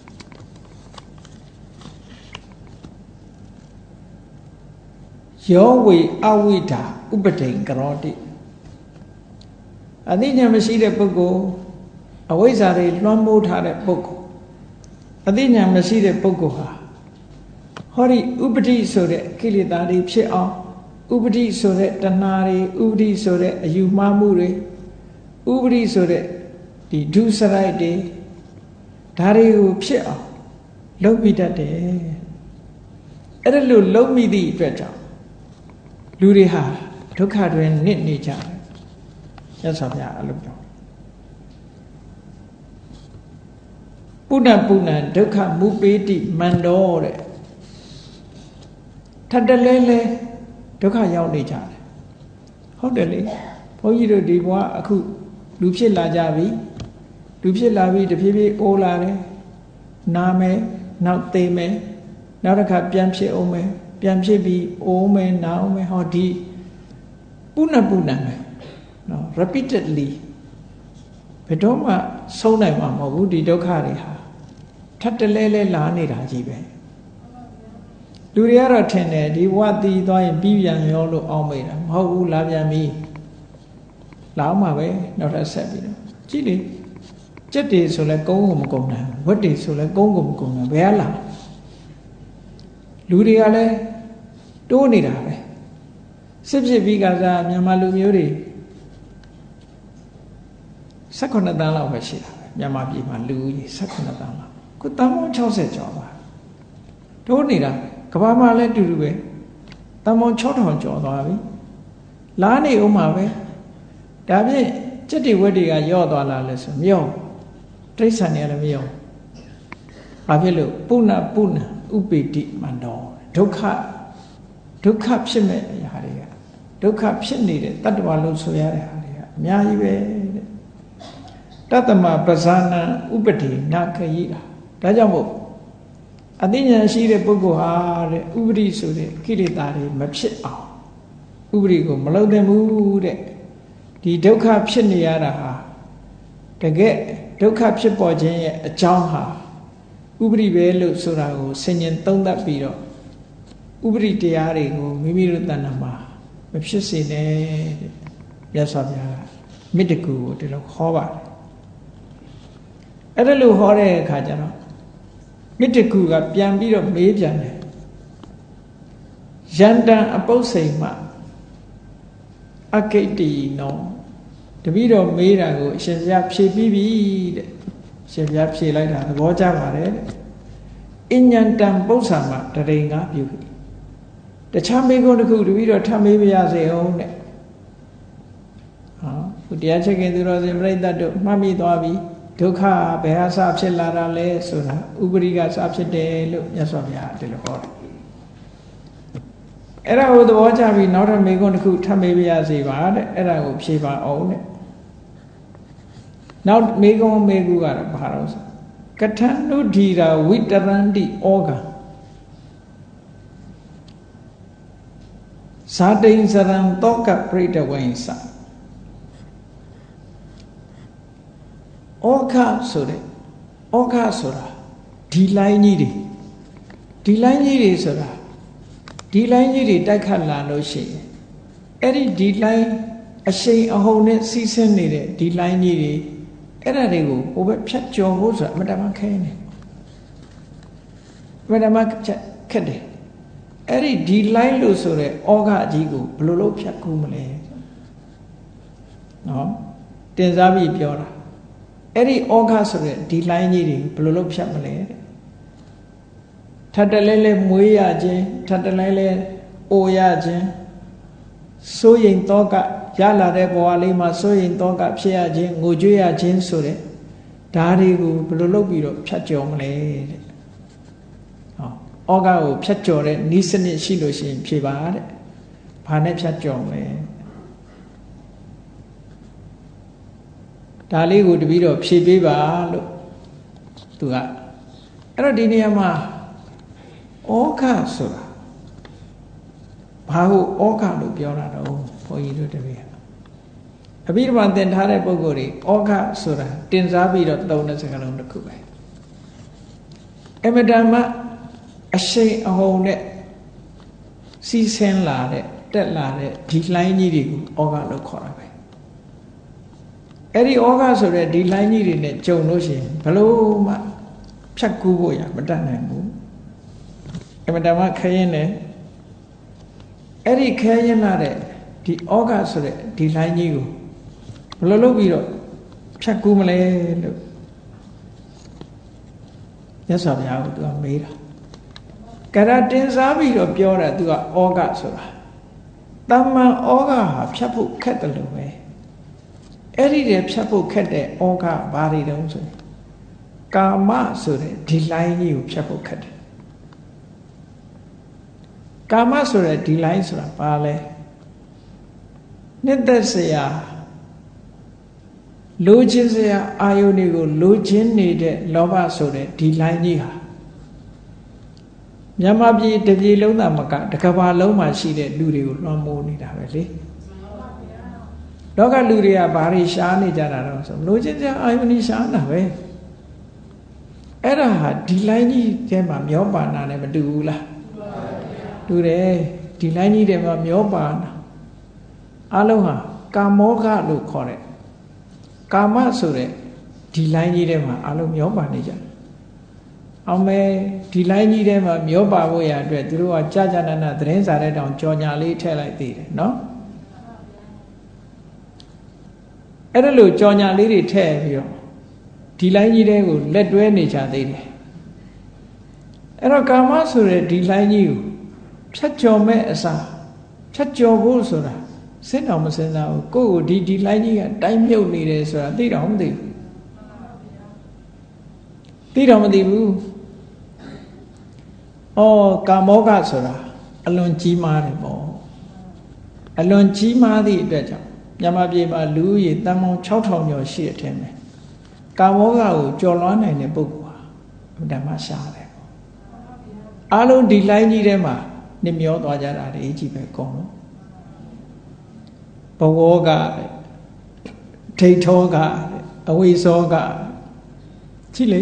ယောဝေအဝိဒါဥပဒိံကရောတိအသိဉာဏ်မရှိတဲ့ပုဂ္ဂိုလ်အဝိဇ္ဇာတွေလွှမ်းမိုးထားတဲ့ပုဂ္ဂိုလ်အသိဉာဏ်မရှိတဲ့ပုဂ္ဂိုလ်ဟာဟောဒီဥပတိဆိုတဲ့ကိလေသာတွေဖြစ်အောင်ဥပတိဆိုတဲ့တဏှာတွေဥပတိဆိုတဲ့အယူမှားမှုတွေဥပတိဆိုတဲ့ဒီဒုစရိုက်တွေဒါတွေကိုဖြစ်အောင်လုပ်မိတတ်တယ်အဲ့ဒါလို့လုပ်မိသည့်အတွက်ကြောင့်လူတွေဟာဒုက္ခတွင်နစ်နေကြတယ်မြတ်စွာဘုရားအလုပ်ပြောပုဏ္ဏပုဏ္ဏဒုက္ခမူပေတိမန္တောတဲ့ထပ်တလဲလဲဒုက္ခရောက်နေကြတယ်ဟုတ်တယ်လေဘုန်းကြီးတို့ဒီဘဝအခုလူဖြစ်လာကြပြီလူဖြစ်လာပြီတဖြည်းဖြည်းအိုးလာတယ်နာမယ်နောက်သေမယ်နောက်တစ်ခါပြန်ဖြစ်အောင်မယ်ပြန်ဖြစ်ပြီးအိုးမယ်နာအောင်မယ်ဟောဒီပုဏ္ဏပုဏ္ဏပဲနော် repeatedly ဘယ်တော့မှဆုံးနိုင်မှာမဟုတ်ဘူးဒီဒုက္ခတွေဟာထပ်တလဲလဲလာနေတာကြီးပဲလူတွေကတော့ထင်တယ်ဒီဘဝတည်သွားရင်ပြီးပြန်ရောလို့အောင်းမိတာမဟုတ်ဘူးလာပြန်ပြီလာအောင်မှာပဲနောက်ထပ်ဆက်ပြီးတော့ကြည့်လေကြက်တွေဆိုလဲကုန်းကုန်မကုန်နိုင်ဝက်တွေဆိုလဲကုန်းကုန်မကုန်နိုင်ဘယ်ကလာလူတွေကလည်းတိုးနေတာပဲစစ်ဖြစ်ပြီးကစားမြန်မာလူမျိုးတွေ၁၈တန်းလောက်ပဲရှိတာပဲမြန်မာပြည်မှာလူကြီး၁၈တန်းလောက်ခုတန်းပေါင်း၆၀ကျော်ပါတိုးနေတာကမ္ဘာမှာလည်းတူတူပဲတန်းပေါင်း၆ထောင်ကျော်သွားပြီလားနေဦးမှာပဲဒါဖြင့်စက်တွေဝက်တွေကယော့သွားလားလဲဆိုမယော့တိရစ္ဆာန်တွေလည်းမယော့ဘာဖြစ်လို့ပုဏ္ဏပုဏ္ဏဥပေတိမန္တောဒုက္ခဒုက္ခဖြစ်မဲ့အရာတွေကဒုက္ခဖြစ်နေတဲ့တတ္တဝါလို့ဆိုရတဲ့ဟာတွေကအများကြီးပဲတဲ့တတ္တမပဇာနံဥပတိနာခယိတာဒါကြောင့်မို့အသိဉာဏ်ရှိတဲ့ပုဂ္ဂိုလ်ဟာတဲ့ဥပရိဆိုတဲ့ကိလေသာတွေမဖြစ်အောင်ဥပရိကိုမလုပ်သင့်ဘူးတဲ့ဒီဒုက္ခဖြစ်နေရတာဟာတကယ်ဒုက္ခဖြစ်ပေါ်ခြင်းရဲ့အကြောင်းဟာဥပရိပဲလို့ဆိုတာကိုဆင်ញင်သုံးသပ်ပြီးတော့ဥပရိတရားတွေကိုမိမိတို့တဏ္ဍာမှာမဖြစ်စေနဲ့တဲ့မြတ်စွာဘုရားကမေတ္တကူကိုဒီလိုဟောပါတယ်အဲ့ဒါလို့ဟောတဲ့အခါကျတော့မေတ္တကူကပြန်ပြီးတော့မေးပြန်တယ်ယန္တံအပု္ပ္စိမအကိတ္တိနောတပည့်တော်မေးတာကိုအရှင်ဘုရားဖြေပြီးပြီတဲ့ရှင်ဘုရားဖြေလိုက်တာသဘောကျပါတယ်တဲ့အဉ္ဉံတံပု္ပ္ပာမတရိငါပြုပြီတခြားမေးခွန်းတစ်ခုတပည့်တော်ထပ်မေးပြရစေအောင်တဲ့ဟောခုတရားချက်ခင်သူတော်စင်ပြိဿတ်တို့မှတ်မိသွားပြီဒုက္ခဘယ်ဟာစဖြစ်လာတာလဲဆိုတာဥပရိကစဖြစ်တယ်လို့မြတ်စွာဘုရားဒီလိုဟောတယ်အဲ့ဒါကိုသဘောကျပြီးနောက်ထပ်မေးခွန်းတစ်ခုထပ်မေးပြရစေပါတဲ့အဲ့ဒါကိုဖြေပါအောင်တဲ့နောက်မေးခွန်းမေးခုကတော့ဘာလို့ဆိုကထန္နုဓီရာဝိတရန္တိဩဃဇာတိန်စရံတောကပရိတဝိဉ္စဩဃဆိုတဲ့ဩဃဆိုတာဒီလိုင်းကြီးတွေဒီလိုင်းကြီးတွေဆိုတာဒီလိုင်းကြီးတွေတိုက်ခတ်လာလို့ရှိရင်အဲ့ဒီဒီလိုင်းအရှိန်အဟုန်နဲ့စီးဆင်းနေတဲ့ဒီလိုင်းကြီးတွေအဲ့ဒါတွေကိုဟိုဘက်ဖြတ်ကျော်ဖို့ဆိုတာအမတမခဲနေအမတမခက်တယ်အဲ့ဒီဒီလိုင်းလို့ဆိုတဲ့ဩဃအကြီးကိုဘယ်လိုလုပ်ဖြတ်ကူးမလဲနော်တင်စားပြီးပြောတာအဲ့ဒီဩဃဆိုတဲ့ဒီလိုင်းကြီးတွေဘယ်လိုလုပ်ဖြတ်မလဲတဲ့ထပ်တလဲလဲမွေးရခြင်းထပ်တလဲလဲအိုရခြင်းစိုးရိမ်တောကရလာတဲ့ဘဝလေးမှာစိုးရိမ်တောကဖြစ်ရခြင်းငိုကြွေးရခြင်းဆိုတဲ့ဓာတ်တွေကိုဘယ်လိုလုပ်ပြီးတော့ဖြတ်ကျော်မလဲတဲ့ဟောဩဃကိုဖြတ်ကျော်တဲ့ဤစနစ်ရှိလို့ရှိရင်ဖြေပါတဲ့ဘာနဲ့ဖြတ်ကျော်မလဲဒါလေးကိုတပည့်တော်ဖြေပေးပါလို့သူကအဲ့တော့ဒီနေရာမှာဩဃဆိုတာဘာကိုဩဃလို့ပြောတာတော့ဘုန်းကြီးတို့တပည့်အဘိဓမ္မာသင်ထားတဲ့ပုဂ္ဂိုလ်တွေဩဃဆိုတာတင်စားပြီးတော့သုံးတဲ့စကားလုံးတစ်ခုပဲအမတမအရှိန်အဟုန်နဲ့စီးဆင်းလာတဲ့တက်လာတဲ့ဒီလိုင်းကြီးတွေကိုဩဃလို့ခေါ်တာပဲအဲ့ဒီဩဃဆိုတဲ့ဒီလိုင်းကြီးတွေနဲ့ကြုံလို့ရှိရင်ဘလို့မှဖြတ်ကူးဖို့ရမတတ်နိုင်ဘူးအမတမခရင်နဲ့အဲ့ဒီခဲရင်လာတဲ့ဒီဩဃဆိုတဲ့ဒီလိုင်းကြီးကိုဘယ်လိုလုပ်ပြီးတော့ဖြတ်ကူးမလဲလို့မြတ်စွာဘုရားကသူကမေးတာကရတင်စားပြီးတော့ပြောတာသူကဩဃဆိုတာတမ္မန်ဩဃဟာဖြတ်ဖို့ခက်တယ်လို့ပဲအဲ့ဒီတည်းဖြတ်ဖို့ခက်တဲ့ဩဃဘာတွေတုံးဆိုရင်ကာမဆိုတဲ့ဒီလိုင်းကြီးကိုဖြတ်ဖို့ခက်တယ်ကာမဆိုတဲ့ဒီလိုင်းဆိုတာဘာလဲနှစ်သက်စရာလိုချင်စရာအာယုန်တွေကိုလိုချင်နေတဲ့လောဘဆိုတဲ့ဒီလိုင်းကြီးဟာမြန်မာပြည်တစ်ပြည်လုံးသားမကတစ်ကမ္ဘာလုံးမှာရှိတဲ့လူတွေကိုလွှမ်းမိုးနေတာပဲလေလောကလူတွေကဘာတွေရှားနေကြတာတော့ဆိုလိုချင်စရာအာယုန်ကြီးရှားတာပဲအဲ့ဒါဟာဒီလိုင်းကြီးထဲမှာမျောပါနာနဲ့မတူဘူးလားတူတယ်ဒီလိုင်းကြီးထဲမှာမျောပါနာအလုံးဟာကာမောဃလို့ခေါ်တဲ့ကာမဆိုတဲ့ဒီလိုင်းကြီးထဲမှာအလုံးမျောပါနေကြတယ်အောင်မဲဒီလိုင်းကြီးထဲမှာမျောပါဖို့ရအတွက်သူတို့ကကြာကြာနာနာသတင်းစာထဲတောင်ကြော်ညာလေးထည့်လိုက်သေးတယ်နော်အဲ့ဒါလို့ကြော်ညာလေးတွေထည့်ပြီးတော့ဒီလိုင်းကြီးတဲကိုလက်တွဲနေကြသေးတယ်အဲ့တော့ကာမဆိုတဲ့ဒီလိုင်းကြီးကိုဖြတ်ကျော်မဲ့အစားဖြတ်ကျော်ဖို့ဆိုတာစဉ်းတော်မစဉ်းစားဘူးကိုယ့်ကိုဒီဒီလိုင်းကြီးကတိုင်းမြုပ်နေတယ်ဆိုတာသိတော့မသိဘူးသိတော့မသိဘူးဩကာမောဃဆိုတာအလွန်ကြီးမားတယ်ပေါ့အလွန်ကြီးမားသည့်အတွက်ကြောင့်မြန်မာပြည်မှာလူဦးရေတန်ပေါင်း၆ထောင်ကျော်ရှိတဲ့အထက်မှာကာမောဃကိုကျော်လွှားနိုင်တဲ့ပုဂ္ဂိုလ်ဟာအမှန်တမ်းရှားတယ်ပေါ့အားလုံးဒီလိုင်းကြီးထဲမှာနှမျောသွားကြတာတွေကြီးပဲကောနော်ဘဝကထိတ်ထောကအဝိဇောကကြည့်လေ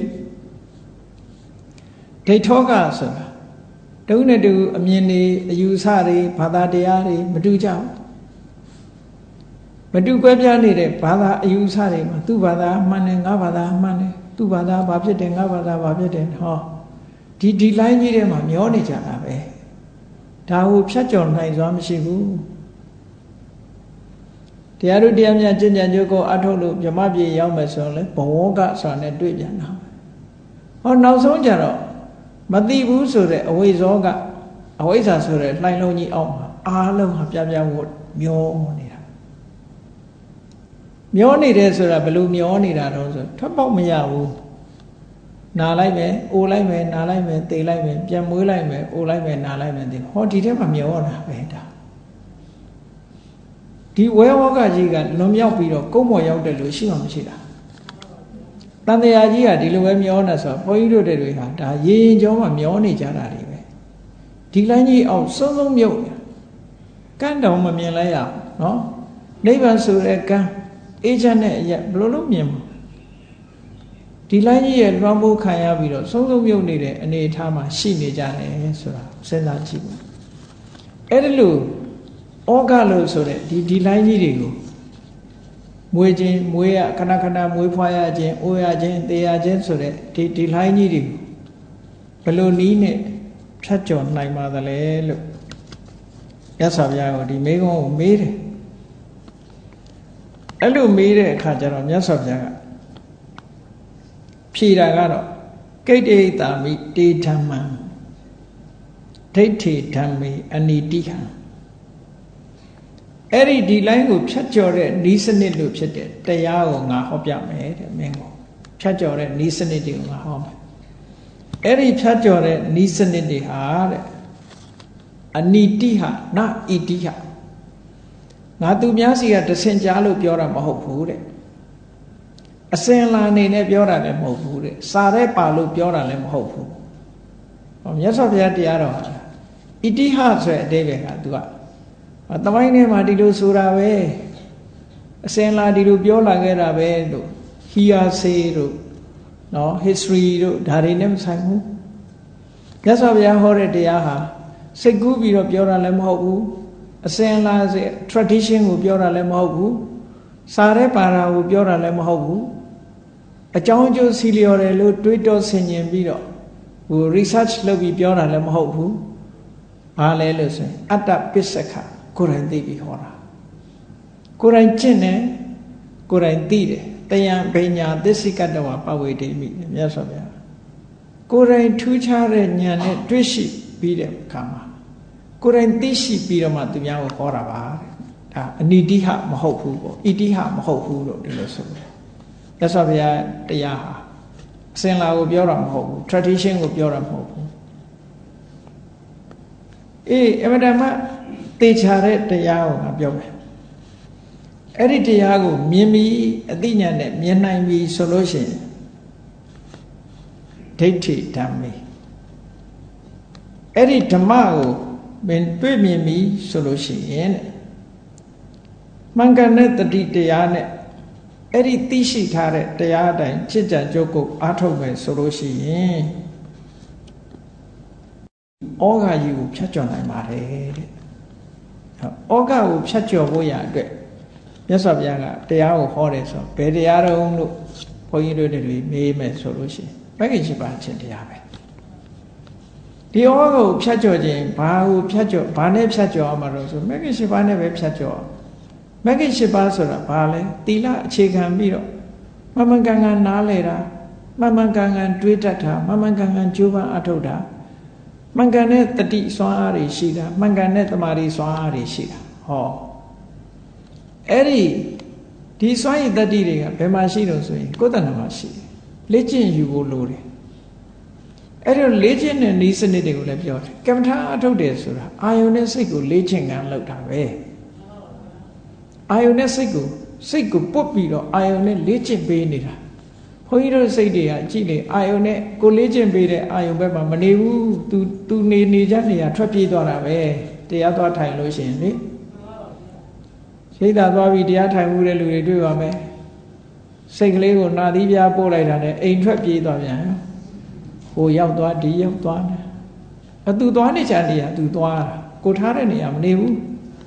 ဒိဋ္ဌောကဆိုတာတုံးနဲ့တူအမြင်တွေအယူဆတွေဘာသာတရားတွေမတူကြဘူးမတူကွဲပြားနေတဲ့ဘာသာအယူဆတွေမှာသူ့ဘာသာမှန်တယ်ငါဘာသာမှန်တယ်သူ့ဘာသာဘာဖြစ်တယ်ငါဘာသာဘာဖြစ်တယ်ဟောဒီဒီလိုင်းကြီးထဲမှာမျောနေကြတာပဲဒါကိုဖြတ်ကျော်နိုင်စွာမရှိဘူးတရားတို့တရားများကျင့်ကြံကြိုးကိုအထုတ်လို့မြမပြေရောက်မယ်ဆိုရင်လေဘဝကဆိုတာနဲ့တွေ့ပြန်တာဟောနောက်ဆုံးကြတော့မသိဘူးဆိုတဲ့အဝိဇ္ဇောကအဝိဇ္ဇာဆိုတဲ့လှိုင်းလုံးကြီးအောက်မှာအားလုံးဟာပြပြဝတ်မျောနေတာမျောနေတယ်ဆိုတာဘယ်လိုမျောနေတာတော့ဆိုထွက်ပေါက်မရဘူးနာလိုက်မယ်အိုလိုက်မယ်နာလိုက်မယ်သေလိုက်မယ်ပြန်မွေးလိုက်မယ်အိုလိုက်မယ်နာလိုက်မယ်ဒီဟောဒီထဲမှာမျောတာပဲဒါဒီဝဲဝကကြီးကလွန်မြောက်ပြီးတော့ကုန်းပေါ်ရောက်တယ်လို့ရှိမှမရှိတာတန်တရားကြီးကဒီလိုပဲမျောနေဆိုဘုန်းကြီးတို့တွေဟာဒါရေရင်ကျော်မှမျောနေကြတာတွေပဲဒီလိုင်းကြီးအောင်စုံစုံမြုပ်ကန်းတောင်မမြင်လဲရအောင်နော်နိဗ္ဗာန်ဆိုတဲ့ကန်းအေးချမ်းတဲ့အရာဘယ်လိုလုပ်မြင်မှာဒီလိုင်းကြီးရဲ့လွှမ်းမိုးခံရပြီးတော့စုံစုံမြုပ်နေတဲ့အနေအထားမှာရှိနေကြတယ်ဆိုတာစဉ်းစားကြည့်ပါအဲ့ဒီလိုဩဃလို့ဆိုတဲ့ဒီဒီလိုင်းကြီးတွေကိုမွေးခြင်းမွေးရခဏခဏမွေးဖွားရခြင်းအိုးရခြင်းသေရခြင်းဆိုတဲ့ဒီဒီလိုင်းကြီးတွေကိုဘယ်လိုနည်းနဲ့ဖြတ်ကျော်နိုင်ပါသလဲလို့မြတ်စွာဘုရားကဒီမေးခွန်းကိုမေးတယ်အဲ့လိုမေးတဲ့အခါကျတော့မြတ်စွာဘုရားကဖြေတာကတော့ကိဋ္ဌိတာမိတေဓမ္မံဒိဋ္ဌိဓမ္မေအနိတိဟံအဲ့ဒီဒီလိုင်းကိုဖြတ်ကျော်တဲ့ဤစနစ်လို့ဖြစ်တဲ့တရားကိုငါဟောပြမယ်တဲ့မင်းကိုဖြတ်ကျော်တဲ့ဤစနစ်တွေကိုငါဟောမယ်အဲ့ဒီဖြတ်ကျော်တဲ့ဤစနစ်တွေဟာတဲ့အနိတိဟနဣတိဟငါသူများစီကတဆင်ကြားလို့ပြောတာမဟုတ်ဘူးတဲ့အစင်လာနေနဲ့ပြောတာလည်းမဟုတ်ဘူးတဲ့စာရဲပါလို့ပြောတာလည်းမဟုတ်ဘူးဟောမြတ်စွာဘုရားတရားတော်ဟာဣတိဟဆိုတဲ့အဓိပ္ပာယ်ကသူကတမိုင်းထဲမှာဒီလိုဆိုတာပဲအစင်လာဒီလိုပြောလာခဲ့တာပဲလို့ hearsay တို့နော် history တို့ဒါတွေနဲ့မဆိုင်ဘူးမြတ်စွာဘုရားဟောတဲ့တရားဟာစိတ်ကူးပြီးတော့ပြောတာလည်းမဟုတ်ဘူးအစင်လာစေ tradition ကိုပြောတာလည်းမဟုတ်ဘူးစာရဲပါရာကိုပြောတာလည်းမဟုတ်ဘူးအကြောင်းအကျိုးစီလျော်တယ်လို့တွေးတောဆင်ခြင်ပြီးတော့ဟို research လုပ်ပြီးပြောတာလည်းမဟုတ်ဘူးဘာလဲလို့ဆိုရင်အတ္တပစ္စကကိုယ်တိုင်သိပြီးဟောတာကိုယ်တိုင်ကျင့်တယ်ကိုယ်တိုင်သိတယ်တယံပညာသစ္စိကတဝပဝေတိမိမြတ်စွာဘုရားကိုယ်တိုင်ထူးခြားတဲ့ဉာဏ်နဲ့တွေ့ရှိပြီးတဲ့အခါမှာကိုယ်တိုင်သိရှိပြီးတော့မှသူများကိုဟောတာပါတဲ့ဒါအနိတိဟမဟုတ်ဘူးပေါ့ဣတိဟမဟုတ်ဘူးလို့ဒီလိုဆိုတယ်မြတ်စွာဘုရားတရားဟာအစဉ်လာကိုပြောတာမဟုတ်ဘူး tradition ကိုပြောတာမဟုတ်ဘူးအေးအမတမသေချာတဲ့တရားကိုငါပြောမယ်အဲ့ဒီတရားကိုမြင်ပြီးအသိဉာဏ်နဲ့မြင်နိုင်ပြီဆိုလို့ရှိရင်ဒိဋ္ဌိဓမ္မေအဲ့ဒီဓမ္မကိုမင်းတွေ့မြင်ပြီဆိုလို့ရှိရင်မှန်ကန်တဲ့တတိတရားနဲ့အဲ့ဒီသိရှိထားတဲ့တရားအတိုင်းจิตကြံကြုတ်ကိုအားထုတ်မယ်ဆိုလို့ရှိရင်ဩဃာကြီးကိုဖြတ်ကျော်နိုင်ပါတယ်တဲ့ဩဃကိုဖြတ်ကျော်ဖို့ရအတွက်မြတ်စွာဘုရားကတရားကိုဟောတယ်ဆိုဘယ်တရားတုံးလို့ဘုန်းကြီးတို့တွေမေးမယ်ဆိုလို့ရှိရင်မဂ္ဂင်၈ပါးခြင်းတရားပဲဒီဩဃကိုဖြတ်ကျော်ခြင်းဘာကိုဖြတ်ကျော်ဘာနဲ့ဖြတ်ကျော်အောင်မလို့ဆိုမဂ္ဂင်၈ပါးနဲ့ပဲဖြတ်ကျော်မဂ္ဂင်၈ပါးဆိုတာဘာလဲသီလအခြေခံပြီးတော့မမှန်ကန်ကန်နားလဲတာမမှန်ကန်ကန်တွေးတတ်တာမမှန်ကန်ကန်ကြိုးပမ်းအထောက်တာမှန်ကန်တဲ့တတိစွမ်းအားတွေရှိတာမှန်ကန်တဲ့တမာတိစွမ်းအားတွေရှိတာဟောအဲ့ဒီဒီစွမ်းရည်တတိတွေကဘယ်မှာရှိလို့ဆိုရင်ကိုယ်တဏ္ဍာမှာရှိတယ်လေ့ကျင့်ယူဖို့လိုတယ်အဲ့ဒီလေ့ကျင့်တဲ့နည်းစနစ်တွေကိုလည်းပြောတယ်ကမ္မထာအထုတ်တယ်ဆိုတာအာယုန်နဲ့စိတ်ကိုလေ့ကျင့်ခံလုပ်တာပဲအာယုန်နဲ့စိတ်ကိုစိတ်ကိုပုတ်ပြီးတော့အာယုန်နဲ့လေ့ကျင့်ပေးနေတာဘုန်းကြီးတို့စိတ်တွေကကြည့်လေအာယုန်နဲ့ကိုလေးချင်းပေးတဲ့အာယုန်ဘက်မှာမနေဘူးသူသူနေနေကြနေရထွက်ပြေးသွားတာပဲတရားသွားထိုင်လို့ရှိရင်လေရှိတာသွားပြီးတရားထိုင်မှုတဲ့လူတွေတွေ့ပါမယ်စိတ်ကလေးကိုနာသီးပြားပို့လိုက်တာနဲ့အိမ်ထွက်ပြေးသွားပြန်ဟိုရောက်သွားဒီရောက်သွားတယ်အတူသွားနေချာနေရသူသွားတာကိုထားတဲ့နေရာမနေဘူး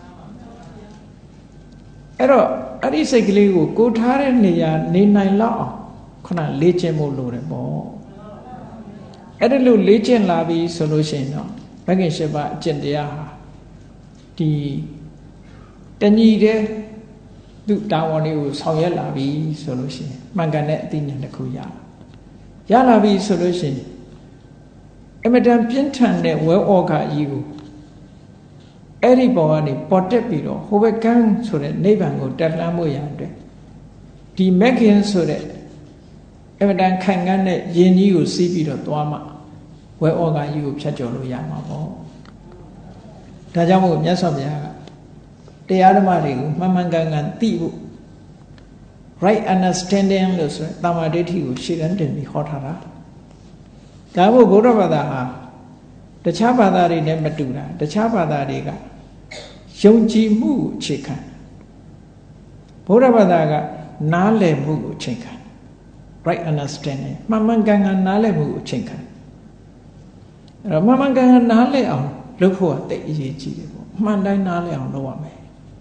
အဲ့တော့အဲ့ဒီစိတ်ကလေးကိုကိုထားတဲ့နေရာနေနိုင်လောက်အောင်ခုနလေ့ကျင့်ဖို့လိုတယ်ပေါ့အဲ့ဒါလို့လေ့ကျင့်လာပြီဆိုလို့ရှိရင်တော့ဘဂင်ရှိပါအကျင့်တရားဟာဒီတဏှီတဲ့သူတာဝန်လေးကိုဆောင်ရွက်လာပြီဆိုလို့ရှိရင်မှန်ကန်တဲ့အသိဉာဏ်တစ်ခုရရလာပြီဆိုလို့ရှိရင်အမတန်ပြင်းထန်တဲ့ဝဲဩဃာကြီးကိုအဲ့ဒီဘောကနေပေါ်တက်ပြီးတော့ဟိုဘက်ကန်းဆိုတဲ့နိဗ္ဗာန်ကိုတက်လှမ်းမှုရတဲ့ဒီမဂ္ဂင်ဆိုတဲ့အမတန်ခိုင်ခန့်တဲ့ယဉ်ကြီးကိုစီးပြီးတော့သွားမှဝဲဩဃာကြီးကိုဖြတ်ကျော်လို့ရမှာပေါ့ဒါကြောင့်မို့မြတ်စွာဘုရားကတရားဓမ္မတွေကိုမှန်မှန်ကန်ကန်သိဖို့ right understanding လို့ဆိုရယ်တမာဒိဋ္ဌိကိုရှေ့တန်းတင်ပြီးဟောထားတာဒါမို့ဗုဒ္ဓဘာသာဟာတခြားဘာသာတွေနဲ့မတူတာတခြားဘာသာတွေကယုံကြည်မှုကိုအခြေခံဗုဒ္ဓဘာသာကနားလည်မှုကိုအခြေခံ right understanding မှန်မှန်ကန်ကန်နားလည်မှုကိုအခြေခံအဲ့တော့မှန်မှန်ကန်ကန်နားလည်အောင်လုပ်ဖို့ကတိတ်အရေးကြီးတယ်ပေါ့မှန်တိုင်းနားလည်အောင်လုပ်ရမယ်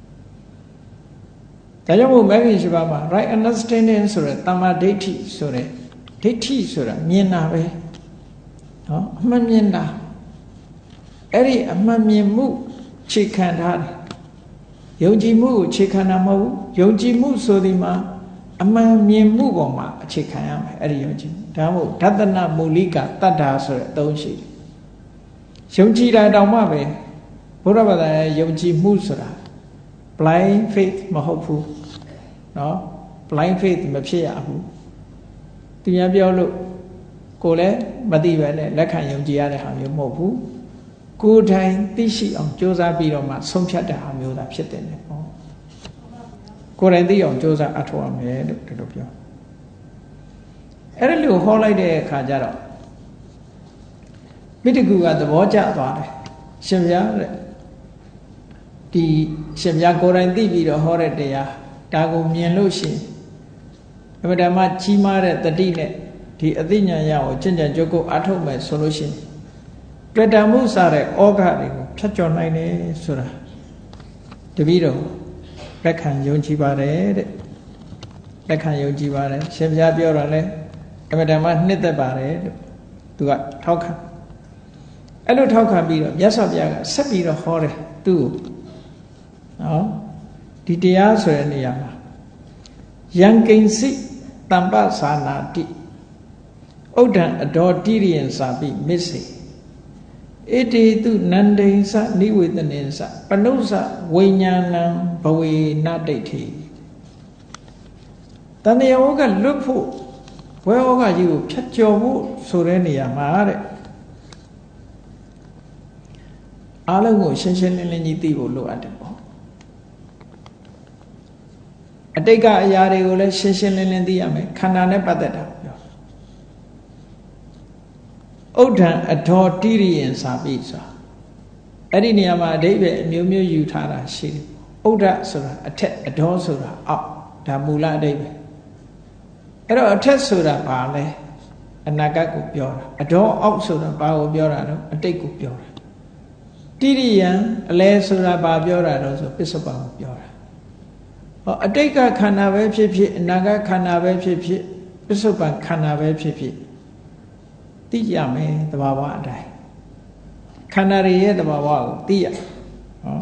ဒါကြောင့်မို့မဂ္ဂင်၈ပါးမှာ right understanding ဆိုတဲ့တမ္မာဒိဋ္ဌိဆိုတဲ့ဒိဋ္ဌိဆိုတာမြင်တာပဲနော်အမှန်မြင်တာအဲ့ဒီအမှန်မြင်မှုခြေခံထားတယ်ယုံကြည်မှုကိုခြေခံတာမဟုတ်ဘူးယုံကြည်မှုဆိုဒီမှာအမှန်မြင်မှုပေါ်မှာအခြေခံရမယ်အဲ့ဒီယုံကြည်ဒါမို့ဒသနမူလိကတတ္တာဆိုတဲ့အသုံးရှိတယ်ယုံကြည်တာတောင်မှပဲဘုရားဘာသာရဲ့ယုံကြည်မှုဆိုတာ blind faith မဟုတ်ဘူးเนาะ blind faith မဖြစ်ရဘူးသူများပြောလို့ကိုယ်လည်းမသိပဲနဲ့လက်ခံယုံကြည်ရတဲ့ဟာမျိုးမဟုတ်ဘူးကိုယ်တိုင်သိရှိအောင်ကြိုးစားပြီးတော့မှဆုံးဖြတ်တဲ့ဟာမျိုးသာဖြစ်တယ်ပေါ့ကိုယ်တိုင်သိအောင်ကြိုးစားအထောက်အမယ်လို့ဒီလိုပြောအဲ့ဒါလို့ဟောလိုက်တဲ့အခါကျတော့မိတ္တကူကသဘောကျသွားတယ်ရှင်ဗျာတဲ့ဒီရှင်ဗျာကိုယ်တိုင်သိပြီးတော့ဟောတဲ့တရားဒါကိုမြင်လို့ရှိရင်အမှန်တမ်းကြီးမားတဲ့တတိနဲ့ဒီအသိဉာဏ်ရအောင်ကျင့်ကြံကြိုးကိုအထုတ်မယ်ဆိုလို့ရှိရင်တွေ့တာမှုစားတဲ့ဩဃတွေကိုဖြတ်ကျော်နိုင်တယ်ဆိုတာတပည့်တော်လက်ခံယုံကြည်ပါတယ်တဲ့လက်ခံယုံကြည်ပါတယ်ရှင်ဗျာပြောတော့လဲအမှန်တမ်းနှစ်သက်ပါတယ်လို့သူကထောက်ခံအဲ့လိုထောက်ခံပြီးတော့မြတ်စွာဘုရားကဆက်ပြီးတော့ဟောတယ်သူ့ကိုနော်ဒီတရားဆိုတဲ့နေရာမှာယံကိဉ္စိတမ္ပသာနာတိဥဒ္ဒံအဒေါတိရိယံစာပိမစ္စေဣတိတုနန္ဒိဉ္စနိဝေသနိဉ္စပနုဿဝိညာဏံဘဝေနဒိဋ္ဌိတဏှာဝကလွတ်ဖို့ဝဲဩဃကြီးကိုဖြတ်ကျော်ဖို့ဆိုတဲ့နေရာမှာတဲ့အားလုံးကိုရှင်းရှင်းလင်းလင်းကြီးသိဖို့လိုအပ်တယ်ပေါ့အတိတ်ကအရာတွေကိုလည်းရှင်းရှင်းလင်းလင်းသိရမယ်ခန္ဓာနဲ့ပတ်သက်တာပြောဥဒ္ဒံအဒေါတိရိယံစာပိဆိုအဲ့ဒီနေရာမှာအဓိပ္ပာယ်အမျိုးမျိုးယူထားတာရှိတယ်ဥဒ္ဒဆိုတာအထက်အဒေါဆိုတာအောက်ဒါမူလအဓိပ္ပာယ်အဲ့တော့အထက်ဆိုတာဘာလဲအနာဂတ်ကိုပြောတာအဒေါအောက်ဆိုတာဘာကိုပြောတာတော့အတိတ်ကိုပြောတာတိရိယံအလဲဆိုတာဘာပြောတာတော့ဆိုပစ္စုပန်ကိုပြောတာဟောအတိတ်ကခန္ဓာပဲဖြစ်ဖြစ်အနာဂတ်ခန္ဓာပဲဖြစ်ဖြစ်ပစ္စုပန်ခန္ဓာပဲဖြစ်ဖြစ်သိရမယ်သဘာဝအတိုင်းခန္ဓာရဲ့သဘာဝကိုသိရဟော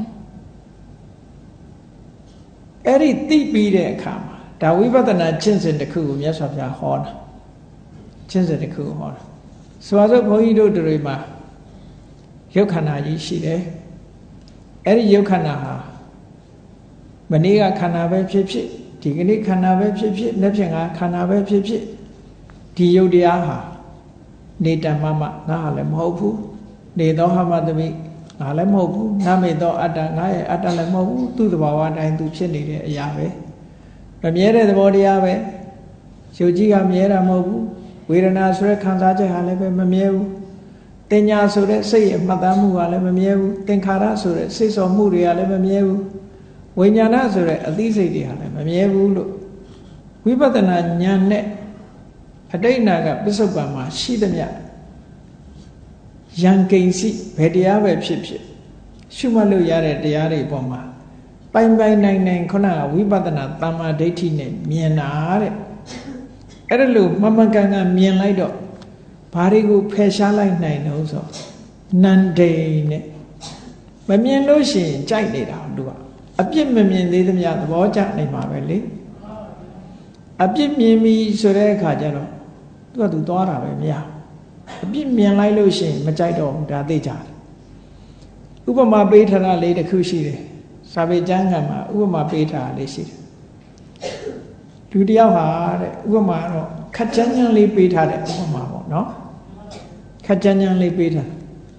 အဲ့ဒီသိပြီးတဲ့အခါမှာဒါဝိပဿနာကျင့်စဉ်တစ်ခုကိုမြတ်စွာဘုရားဟောတာကျင့်စဉ်တစ်ခုကိုဟောတာဆိုတော့ဘုန်းကြီးတို့တွေမှာရုပ်ခန္ဓာကြီးရှိတယ်အဲ့ဒီရုပ်ခန္ဓာဟာမနေ့ကခန္ဓာပဲဖြစ်ဖြစ်ဒီကနေ့ခန္ဓာပဲဖြစ်ဖြစ်လက်ဖြင့်ကခန္ဓာပဲဖြစ်ဖြစ်ဒီရုပ်တရားဟာနေတ္တမမငါဟာလည်းမဟုတ်ဘူးနေသောဟမသမိငါလည်းမဟုတ်ဘူးနာမေသောအတ္တငါရဲ့အတ္တလည်းမဟုတ်ဘူးသူ့သဘာဝတိုင်းသူဖြစ်နေတဲ့အရာပဲမမြဲတဲ့သဘောတရားပဲရရုပ်ကြီးကမြဲတာမဟုတ်ဘူးဝေဒနာဆိုတဲ့ခံစားချက်ဟာလည်းပဲမမြဲဘူးတင်ညာဆိုတဲ့စိတ်ရဲ့မှတ်သားမှုကလည်းမမြဲဘူးသင်္ခါရဆိုတဲ့စိတ်ဆော်မှုတွေကလည်းမမြဲဘူးဝိညာဏဆိုတဲ့အသိစိတ်တွေဟာလည်းမမြဲဘူးလို့ဝိပဿနာဉာဏ်နဲ့အတိတ်နာကပစ္စုပန်မှာရှိသမျှယံကိဉ္စီဘယ်တရားပဲဖြစ်ဖြစ်ရှုမှတ်လို့ရတဲ့တရားတွေပေါ်မှာပိုင်ပိုင်နိုင်နိုင်ခုနကဝိပဿနာတမ္မာဒိဋ္ဌိနဲ့မြင်တာတဲ့အဲ့ဒါလို့မမှန်ကန်ကန်မြင်လိုက်တော့ဘာတွေကိုဖယ်ရှားလိုက်နိုင်တော့ဆိုနန္ဒိနဲ့မမြင်လို့ရှိရင်ကြိုက်နေတာသူကအပြစ်မမြင်သေးသမျှသဘောကျနေမှာပဲလေအပြစ်မြင်ပြီဆိုတဲ့အခါကျတော့သူကသူသွားတာပဲမရအပြစ်မြင်လိုက်လို့ရှိရင်မကြိုက်တော့ဘူးဒါသိကြတယ်ဥပမာပေးထားတာလေးတစ်ခုရှိတယ်စာပေကျမ်းဂန်မှာဥပမာပေးထားတာလေးရှိတယ်လူတယောက်ဟာတဲ့ဥပမာတော့ခက်ကြမ်းကြမ်းလေးပေးထားတဲ့ဥပမာပေါ့နော်ခက်ကြမ်းကြမ်းလေးပေးထား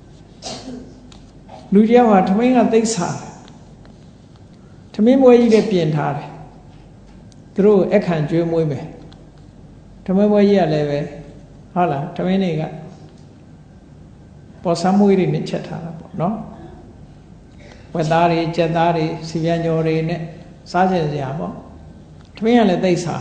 လူတယောက်ဟာထမင်းကသိပ်စားထမင်းမွေးကြီးလည်းပြင်ထားတယ်သူတို့အခန့်ကျွေးမွေးမယ်ထမင်းမွေးကြီးကလည်းပဲဟုတ်လားထမင်းတွေကပေါ်ဆမ်းမွေးတွေနဲ့ချက်ထားတာပေါ့နော်ဝက်သားတွေကြက်သားတွေစီပြန်ကြော်တွေနဲ့စားကြစရာပေါ့ထမင်းကလည်းသိပ်စား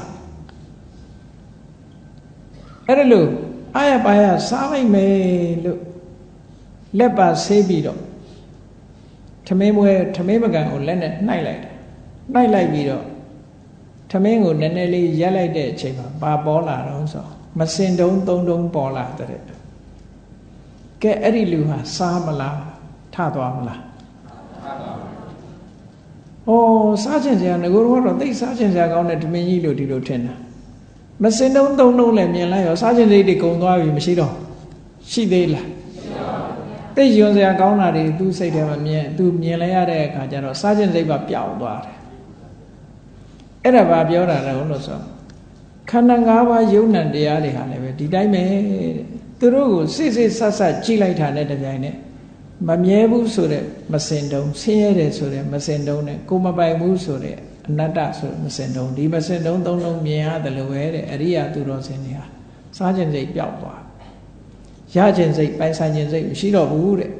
အဲ့ဒါလို့အားရပါရစားလိုက်မယ်လို့လက်ပါဆေးပြီးတော့ထမင်းမွေးထမင်းပကံကိုလက်နဲ့နှိုက်လိုက်တယ်နှိုက်လိုက်ပြီးတော့ထမင်းကိုနည်းနည်းလေးရက်လိုက်တဲ့အချိန်မှာဘာပေါ်လာတော့ဆိုမစင်တုံးသုံးတုံးပေါ်လာတဲ့ကဲအဲ့ဒီလူဟာစားမလားထသွားမလားထသွားပါဘူးဩစားခြင်းစရာငကိုတော့သိစားခြင်းစရာကောင်းတဲ့ထမင်းကြီးလို့ဒီလိုထင်တာမစင်တုံးသုံးတုံးလည်းမြင်လိုက်ရောစားခြင်းစိတ်တွေကုန်သွားပြီမရှိတော့ရှိသေးလားသိယွန်စရာကောင်းတာတွေသူ့စိတ်ထဲမှာမြင်သူမြင်လိုက်ရတဲ့အခါကျတော့စားခြင်းစိတ်ကပျောက်သွားတယ်အဲ့ဒါဘာပြောတာလဲလို့ဆိုခန္ဓာ၅ပါးယုံ nant တရားတွေဟာလည်းပဲဒီတိုင်းပဲတဲ့သူတို့ကိုစိစိဆက်ဆက်ကြည့်လိုက်တာနဲ့တပြိုင်နက်မမြဲဘူးဆိုတဲ့မစင်တုံးဆင်းရဲတယ်ဆိုတဲ့မစင်တုံးနဲ့ကိုမပိုင်ဘူးဆိုတဲ့အနတ္တဆိုတဲ့မစင်တုံးဒီမစင်တုံးသုံးလုံးမြင်ရတယ်လို့ပဲတဲ့အရိယာသူတော်စင်တွေဟာစားခြင်းစိတ်ပျောက်သွားရခြင်းစိတ်ပိုင်ဆိုင်ခြင်းစိတ်မရှိတော့ဘူးတဲ့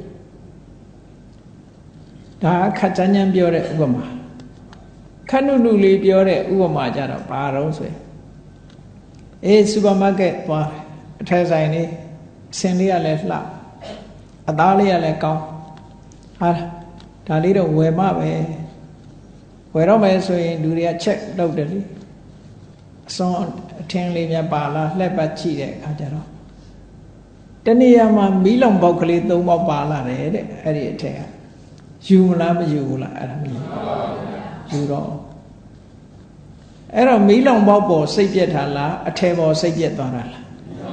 ဒါခက်ကြမ်းကြမ်းပြောတဲ့ဥပမာခဏနုလေးပြောတဲ့ဥပမာကြတော့ဘာတော့ဆိုရင်အေးစူပါမားကတ်သွားတယ်အထက်ဆိုင်လေးအစင်လေးကလည်းလှအသားလေးကလည်းကောင်းဟာဒါလေးတော့ဝယ်မှပဲဝယ်တော့မယ်ဆိုရင်လူတွေကချက်လုပ်တယ်လေအစွန်းအထင်းလေးများပါလားလှက်ပတ်ကြည့်တဲ့အခါကျတော့တနေရာမှာမီးလောင်ပေါက်ကလေး၃ပေါက်ပါလာတယ်တဲ့အဲ့ဒီအထက်ကယူမလားမယူဘူးလားအဲ့ဒါမယူယူတော့အဲ့တော့မီးလောင်ပေါက်ပေါ်စိတ်ပြက်တာလားအထည်ပေါ်စိတ်ပြက်သွားတာလား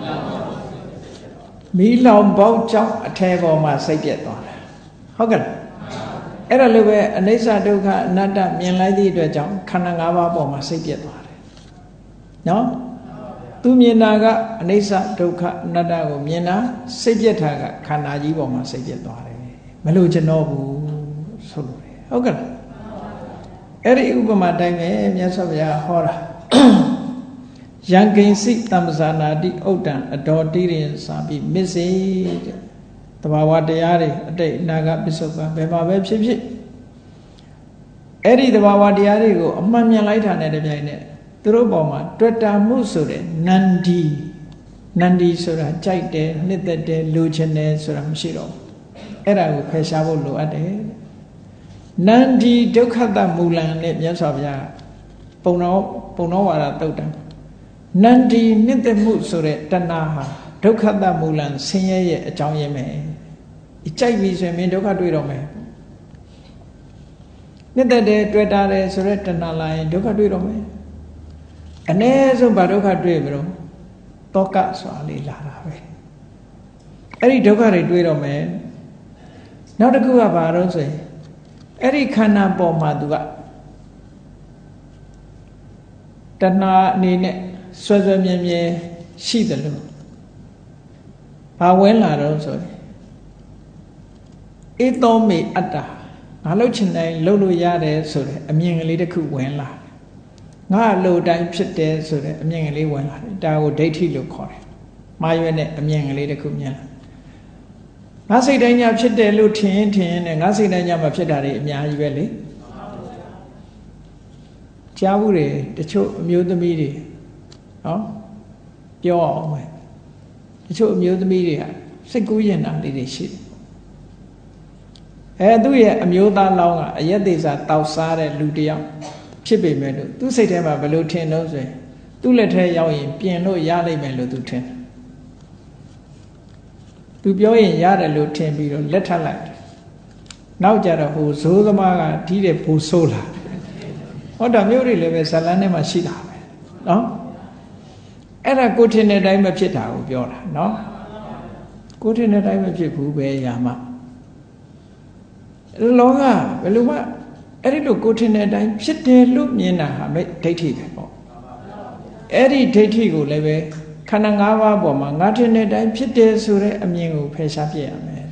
မီးလောင်ပေါက်ကြောင့်အထည်ပေါ်မှာစိတ်ပြက်သွားတာဟုတ်ကဲ့အဲ့ဒါလိုပဲအနိစ္စဒုက္ခအနတ္တမြင်လိုက်သည့်အတွက်ကြောင့်ခန္ဓာ၅ပါးပေါ်မှာစိတ်ပြက်သွားတယ်နော်သူမြင်တာကအနိစ္စဒုက္ခအနတ္တကိုမြင်တာစိတ်ပြက်တာကခန္ဓာကြီးပေါ်မှာစိတ်ပြက်သွားတယ်မလို့ကျွန်တော်ဘူးဆိုလို့တယ်ဟုတ်ကဲ့အဲ့ဒီဥပမာတိုင်းပဲမြတ်စွာဘုရားဟောတာယံကိဉ္စိတမ္ပဇာနာတိဥဒ္ဒံအတော်တိရင်စာပြီးမစ္စေတဲ့တဘာဝတရားတွေအတိတ်အနာဂတ်ပစ္စုပန်ဘယ်မှာပဲဖြစ်ဖြစ်အဲ့ဒီတဘာဝတရားတွေကိုအမှန်မြင်လိုက်တာနဲ့တပြိုင်နက်သူတို့ပေါ်မှာတွေ့တာမှုဆိုတဲ့နန္ဒီနန္ဒီဆိုတာကြိုက်တယ်နှစ်သက်တယ်လိုချင်တယ်ဆိုတာမရှိတော့ဘူးအဲ့ဒါကိုဖယ်ရှားဖို့လိုအပ်တယ်နန္ဒီဒုက္ခတမူလံနဲ့မြတ်စွာဘုရားပုံတော်ပုံတော်ဝါဒတုတ်တံနန္ဒီနှစ်သက်မှုဆိုတဲ့တဏှာဟာဒုက္ခတမူလံဆင်းရဲရဲ့အကြောင်းရင်းပဲကြိုက်ပြီဆိုရင်မင်းဒုက္ခတွေ့တော့မယ်နှစ်သက်တယ်တွေ့တာတယ်ဆိုတဲ့တဏှာလာရင်ဒုက္ခတွေ့တော့မယ်အ ਨੇ ဆုံးဘာဒုက္ခတွေ့မလို့တောကဆိုတာလေးလာတာပဲအဲ့ဒီဒုက္ခတွေတွေ့တော့မယ်နောက်တစ်ခုကဘာလို့ဆိုရင်အဲ့ဒီခန္ဓာပေါ်မှာသူကတဏှာအနေနဲ့ဆွဲဆွဲမြဲမြဲရှိတယ်လို့ဘာဝင်လာတော့ဆိုရင်ဧသောမေအတ္တငါလှုပ်ချင်တိုင်းလှုပ်လို့ရတယ်ဆိုတဲ့အမြင်ကလေးတစ်ခုဝင်လာငါအလိုတိုင်းဖြစ်တယ်ဆိုတဲ့အမြင်ကလေးဝင်လာတယ်ဒါကိုဒိဋ္ဌိလို့ခေါ်တယ်မှားရွက်တဲ့အမြင်ကလေးတစ်ခုမြင်လာငါစိတ်တိုင်းညဖြစ်တယ်လို့ထင်ရင်ထင်ရင်နဲ့ငါစိတ်တိုင်းညမဖြစ်တာတွေအများကြီးပဲလေကြားဘူးတွေတချို့အမျိုးသမီးတွေနော်ပြောအောင်ပဲတချို့အမျိုးသမီးတွေကစိတ်ကူးရင်တာလေးတွေရှိတယ်အဲသူ့ရဲ့အမျိုးသားလောင်းကအယက်သေးစာတောက်စားတဲ့လူတစ်ယောက်ဖြစ်ပေမဲ့လို့သူ့စိတ်ထဲမှာဘယ်လိုထင်လို့ဆိုရင်သူ့လက်ထဲရောက်ရင်ပြင်လို့ရလိမ့်မယ်လို့သူထင်တယ်သူပြောရင်ရတယ်လို့ထင်ပြီးတော့လက်ထပ်လိုက်တယ်နောက်ကြတော့ဟိုဇိုးသမားကဒီတဲ့ဘူဆိုးလာဟောတာမျိုးတွေလည်းပဲဇလန်းထဲမှာရှိတာပဲနော်အဲ့ဒါကိုထင်တဲ့အတိုင်းမဖြစ်တာကိုပြောတာနော်ကိုထင်တဲ့အတိုင်းမဖြစ်ဘူးပဲယာမလောကဘယ်လိုမှအဲ့ဒီလိုကိုထင်တဲ့အတိုင်းဖြစ်တယ်လို့မြင်တာဟာဒိဋ္ဌိပဲပေါ့အဲ့ဒီဒိဋ္ဌိကိုလည်းပဲခန္ဓာ၅ပါးပေါ်မှာငါထင်တဲ့အတိုင်းဖြစ်တယ်ဆိုတဲ့အမြင်ကိုဖယ်ရှားပြရမယ်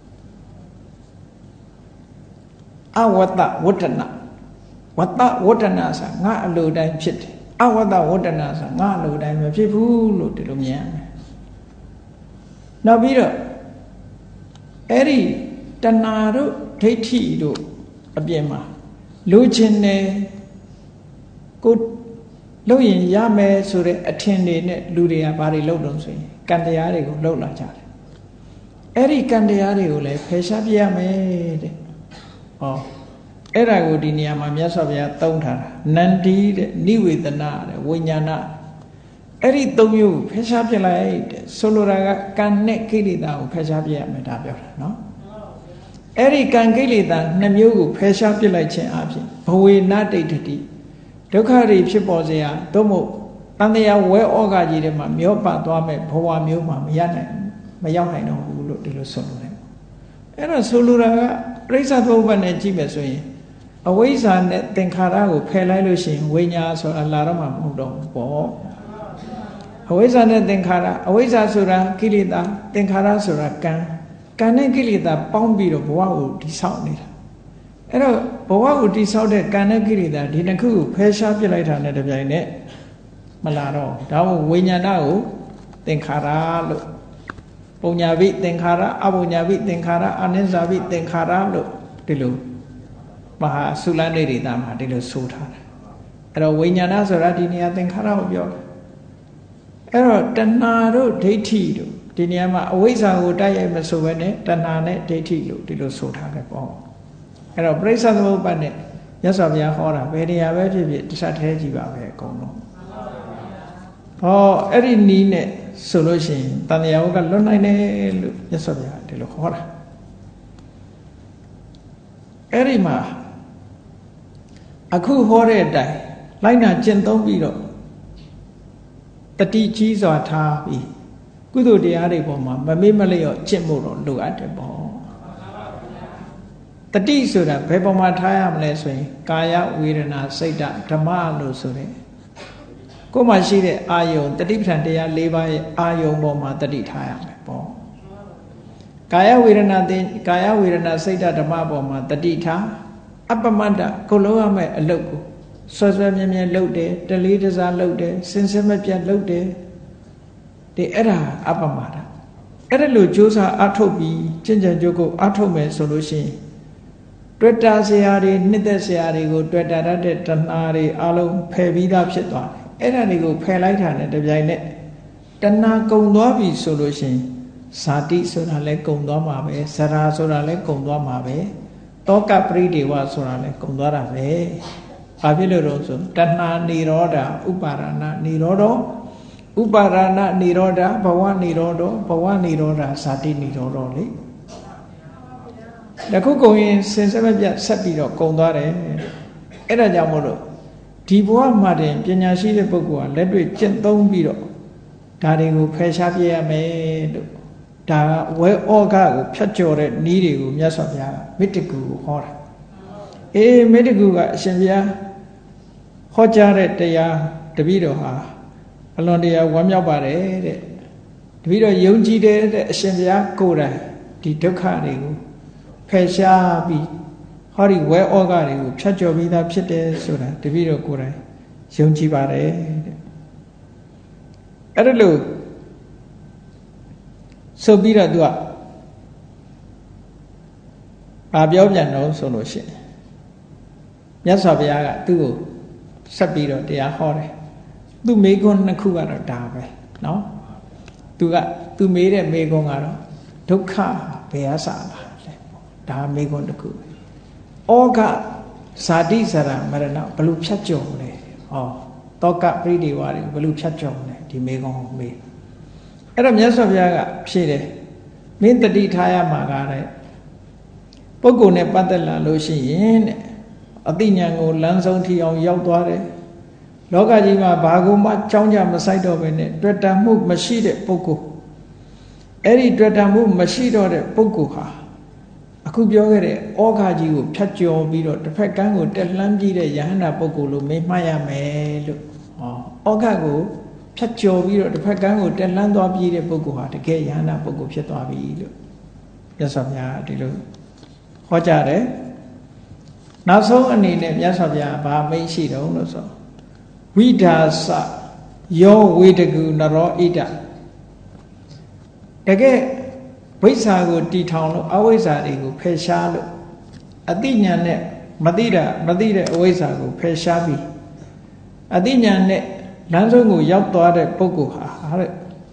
အဝတ္တဝတ္တနာဝတ္တဝတ္တနာဆိုငါအလိုတိုင်းဖြစ်တယ်အဝတ္တဝတ္တနာဆိုငါအလိုတိုင်းမဖြစ်ဘူးလို့ဒီလိုမြင်ရမယ်နောက်ပြီးတော့အဲ့ဒီတဏှာတို့ဒိဋ္ဌိတို့အပြင်မှာလိုချင်တယ်ကိုလုပ်ရင်ရမယ်ဆိုတဲ့အထင်တွေနဲ့လူတွေကဘာတွေလုပ်တော့ဆိုရင်ကံတရားတွေကိုလုပ်လာကြတယ်အဲ့ဒီကံတရားတွေကိုလည်းဖယ်ရှားပြရမယ်တဲ့ဟောအဲ့ဒါကိုဒီနေရာမှာမြတ်စွာဘုရားသုံးထားတာနန္ဒီတဲ့နိဝေဒနာတဲ့ဝိညာဏအဲ့ဒီသုံးမျိုးကိုဖယ်ရှားပြလိုက်တဲ့ဆိုလိုတာကကံနဲ့ကိလေသာကိုဖယ်ရှားပြရမယ်ဒါပြောတာနော်အဲ့ဒီကံကိလေသာနှစ်မျိုးကိုဖယ်ရှားပြလိုက်ခြင်းအပြင်ဘဝေနတိဋ္ဌိဒုက္ခတွေဖြစ်ပေါ်စေရသို့မဟုတ်တန်တရားဝဲဩဃကြီးထဲမှာမျောပတ်သွားမဲ့ဘဝမျိုးမှာမရနိုင်မရောက်နိုင်တော့ဘူးလို့ဒီလိုဆိုလိုတယ်အဲ့တော့ဆိုလိုတာကပြိဿသုဘနဲ့ကြည့်မယ်ဆိုရင်အဝိဇ္ဇာနဲ့သင်္ခါရကိုဖယ်လိုက်လို့ရှိရင်ဝိညာဉ်ဆိုတာလာတော့မှမဟုတ်တော့ဘူးပေါ့အဝိဇ္ဇာနဲ့သင်္ခါရအဝိဇ္ဇာဆိုတာကိလေသာသင်္ခါရဆိုတာကံကံနဲ့ကိလေသာပေါင်းပြီးတော့ဘဝကိုတည်ဆောက်နေတာအဲ့တော့ဘဝကိုတည်ဆောက်တဲ့ကံနဲ့ကိလေသာဒီနှစ်ခုကိုဖယ်ရှားပြလိုက်တာနဲ့တပြိုင်နက်မလာတော့ဒါမို့ဝိညာဏကိုသင်္ခါရလို့ပုံညာပိသင်္ခါရအပုံညာပိသင်္ခါရအနိစ္စပိသင်္ခါရလို့ဒီလိုမဟာသုလနေရိတာမှာဒီလိုဆိုထားတာအဲ့တော့ဝိညာဏဆိုတာဒီနေရာသင်္ခါရကိုပြောတာအဲ့တော့တဏှာတို့ဒိဋ္ဌိတို့ဒီနေရာမှာအဝိဇ္ဇာကိုတိုက်ရိုက်မဆိုဘဲနဲ့တဏှာနဲ့ဒိဋ္ဌိလို့ဒီလိုဆိုထားတယ်ပေါ့အဲ့တော့ပရိစ္ဆေသမုပ္ပါဒ်နဲ့မြတ်စွာဘုရားဟောတာဘယ်နေရာပဲဖြစ်ဖြစ်တစ်ဆက်တည်းကြည့်ပါပဲအကုန်လုံးဟောအဲ့ဒီနီးနဲ့ဆိုလို့ရှိရင်တန်တရားကလွတ်နိုင်တယ်လို့မြတ်စွာဘုရားဒီလိုဟောတာအဲ့ဒီမှာအခုဟောတဲ့အတိုင်းလိုက်နာကျင့်သုံးပြီးတော့တတိကြီးစွာထားပြီးကုသိုလ်တရားတွေပေါ်မှာမမေ့မလျော့ကျင့်ဖို့တော့လိုအပ်တယ်ပေါ့တတိဆိုတာဘယ်ပေါ်မှာထားရမလဲဆိုရင်ကာယဝေဒနာစိတ်ဓမ္မလို့ဆိုတဲ့ကိုယ်မှာရှိတဲ့အာယုံတတိပဋ္ဌာန်တရား၄ပါးရဲ့အာယုံပေါ်မှာတတိထားရမယ်ပေါ့ကာယဝေဒနာတင်ကာယဝေဒနာစိတ်ဓမ္မပေါ်မှာတတိထားအပမတ္တကိုလုံးရမယ့်အလုပ်ကိုဆွဲဆွဲမြဲမြဲလုပ်တယ်တလေးတစားလုပ်တယ်စင်စစ်မပြတ်လုပ်တယ်ဒီအဲ့ဒါအပမတ္တအဲ့ဒါလို့ကြိုးစားအထုတ်ပြီးကျင့်ကြံကြိုးကိုအထုတ်မယ်ဆိုလို့ရှိရင်တွေ့တာဆရာတွေနှစ်သက်ဆရာတွေကိုတွေ့တာတတ်တဲ့တဏှာတွေအလုံးဖယ်ပြီးသားဖြစ်သွားတယ်အဲ့ဒါတွေကိုဖယ်လိုက်တာနဲ့တပြိုင်နက်တဏှာကုံသွားပြီဆိုလို့ရှိရင်ဇာတိဆိုတာလည်းကုံသွားမှာပဲဇရာဆိုတာလည်းကုံသွားမှာပဲတောကပရိဒေဝဆိုတာလည်းကုံသွားတာပဲဘာဖြစ်လို့တော့ဆိုတဏှာនិရောဓဥပါရဏនិရောဓဥပါရဏនិရောဓဘဝនិရောဓဘဝនិရောဓဇာတိនិရောဓလေတခုကုံရင်စင်စက်မပြတ်ဆက်ပြီးတော့ကုံသွားတယ်အဲ့ဒါကြောင့်မို့လို့ဒီဘဝမှာတင်ပညာရှိတဲ့ပုဂ္ဂိုလ်ကလက်တွေ့ကျင့်သုံးပြီးတော့ဒါတွေကိုဖယ်ရှားပြရမယ်လို့ဒါကဝဲဩဃကိုဖြတ်ကျော်တဲ့နည်းတွေကိုမြတ်စွာဘုရားကမေတ္တကူကိုဟောတာအေးမေတ္တကူကအရှင်ဘုရားဟောကြားတဲ့တရားတပည့်တော်ဟာအလွန်တရာဝမ်းမြောက်ပါတယ်တဲ့တပည့်တော်ယုံကြည်တယ်တဲ့အရှင်ဘုရားကိုယ်တိုင်ဒီဒုက္ခတွေကိုဖယ်ရှားပြီးဟောဒီဝဲဩဃတွေကိုဖြတ်ကျော်ပြီးသားဖြစ်တယ်ဆိုတာတပည့်တော်ကိုယ်တိုင်ယုံကြည်ပါတယ်တဲ့အဲ့ဒါလို့ဆိုပြီးတော့သူကဘာပြောပြန်တော့ဆိုလို့ရှိရင်မြတ်စွာဘုရားကသူ့ကိုဆက်ပြီးတော့တရားဟောတယ်သူမေခွန်းနှစ်ခုကတော့ဒါပဲเนาะသူကသူမေးတဲ့မေခွန်းကတော့ဒုက္ခဘယ်အစလာလဲဒါမေခွန်းတစ်ခုပဲဩဃဇာတိဇရာမရဏဘလို့ဖြတ်ကျော်လဲဟောတောကပရိဒီဝါတွေဘလို့ဖြတ်ကျော်လဲဒီမေခွန်းကိုမေးအဲ့တော့မြတ်စွာဘုရားကဖြေတယ်မင်းတတိထားရမှာကားတဲ့ပုဂ္ဂိုလ်နဲ့ပတ်သက်လာလို့ရှိရင်တဲ့အသိဉာဏ်ကိုလမ်းဆုံးထီအောင်ရောက်သွားတယ်လောကကြီးမှာဘာကိုမှကြောင်းကြမဆိုင်တော့ဘဲနဲ့တွေ့တံမှုမရှိတဲ့ပုဂ္ဂိုလ်အဲ့ဒီတွေ့တံမှုမရှိတော့တဲ့ပုဂ္ဂိုလ်ဟာအခုပြောခဲ့တဲ့ဩဃကြီးကိုဖြတ်ကျော်ပြီးတော့တစ်ဖက်ကန်းကိုတက်လှမ်းပြီးတဲ့ယဟန္တာပုဂ္ဂိုလ်လို့မေးမှတ်ရမယ်လို့ဟောဩဃကိုဖြတ်ကျော်ပြီးတော့တစ်ဖက်ကန်းကိုတက်လှမ်းသွားပြီးတဲ့ပုဂ္ဂိုလ်ဟာတကယ်ယဟန္တာပုဂ္ဂိုလ်ဖြစ်သွားပြီလို့မြတ်စွာဘုရားဒီလိုဟောကြားတယ်နောက်ဆုံးအနေနဲ့မြတ်စွာဘုရားဗာမိတ်ရှိတော့လို့ဆိုဝိဒါစယောဝေတကူနရောဣဒတကယ်ဝိဇ္ဇာကိုတီထောင်လို့အဝိဇ္ဇာတွေကိုဖယ်ရှားလို့အတိညာနဲ့မသိတာမသိတဲ့အဝိဇ္ဇာကိုဖယ်ရှားပြီးအတိညာနဲ့လမ်းဆုံးကိုရောက်သွားတဲ့ပုဂ္ဂိုလ်ဟာတဲ့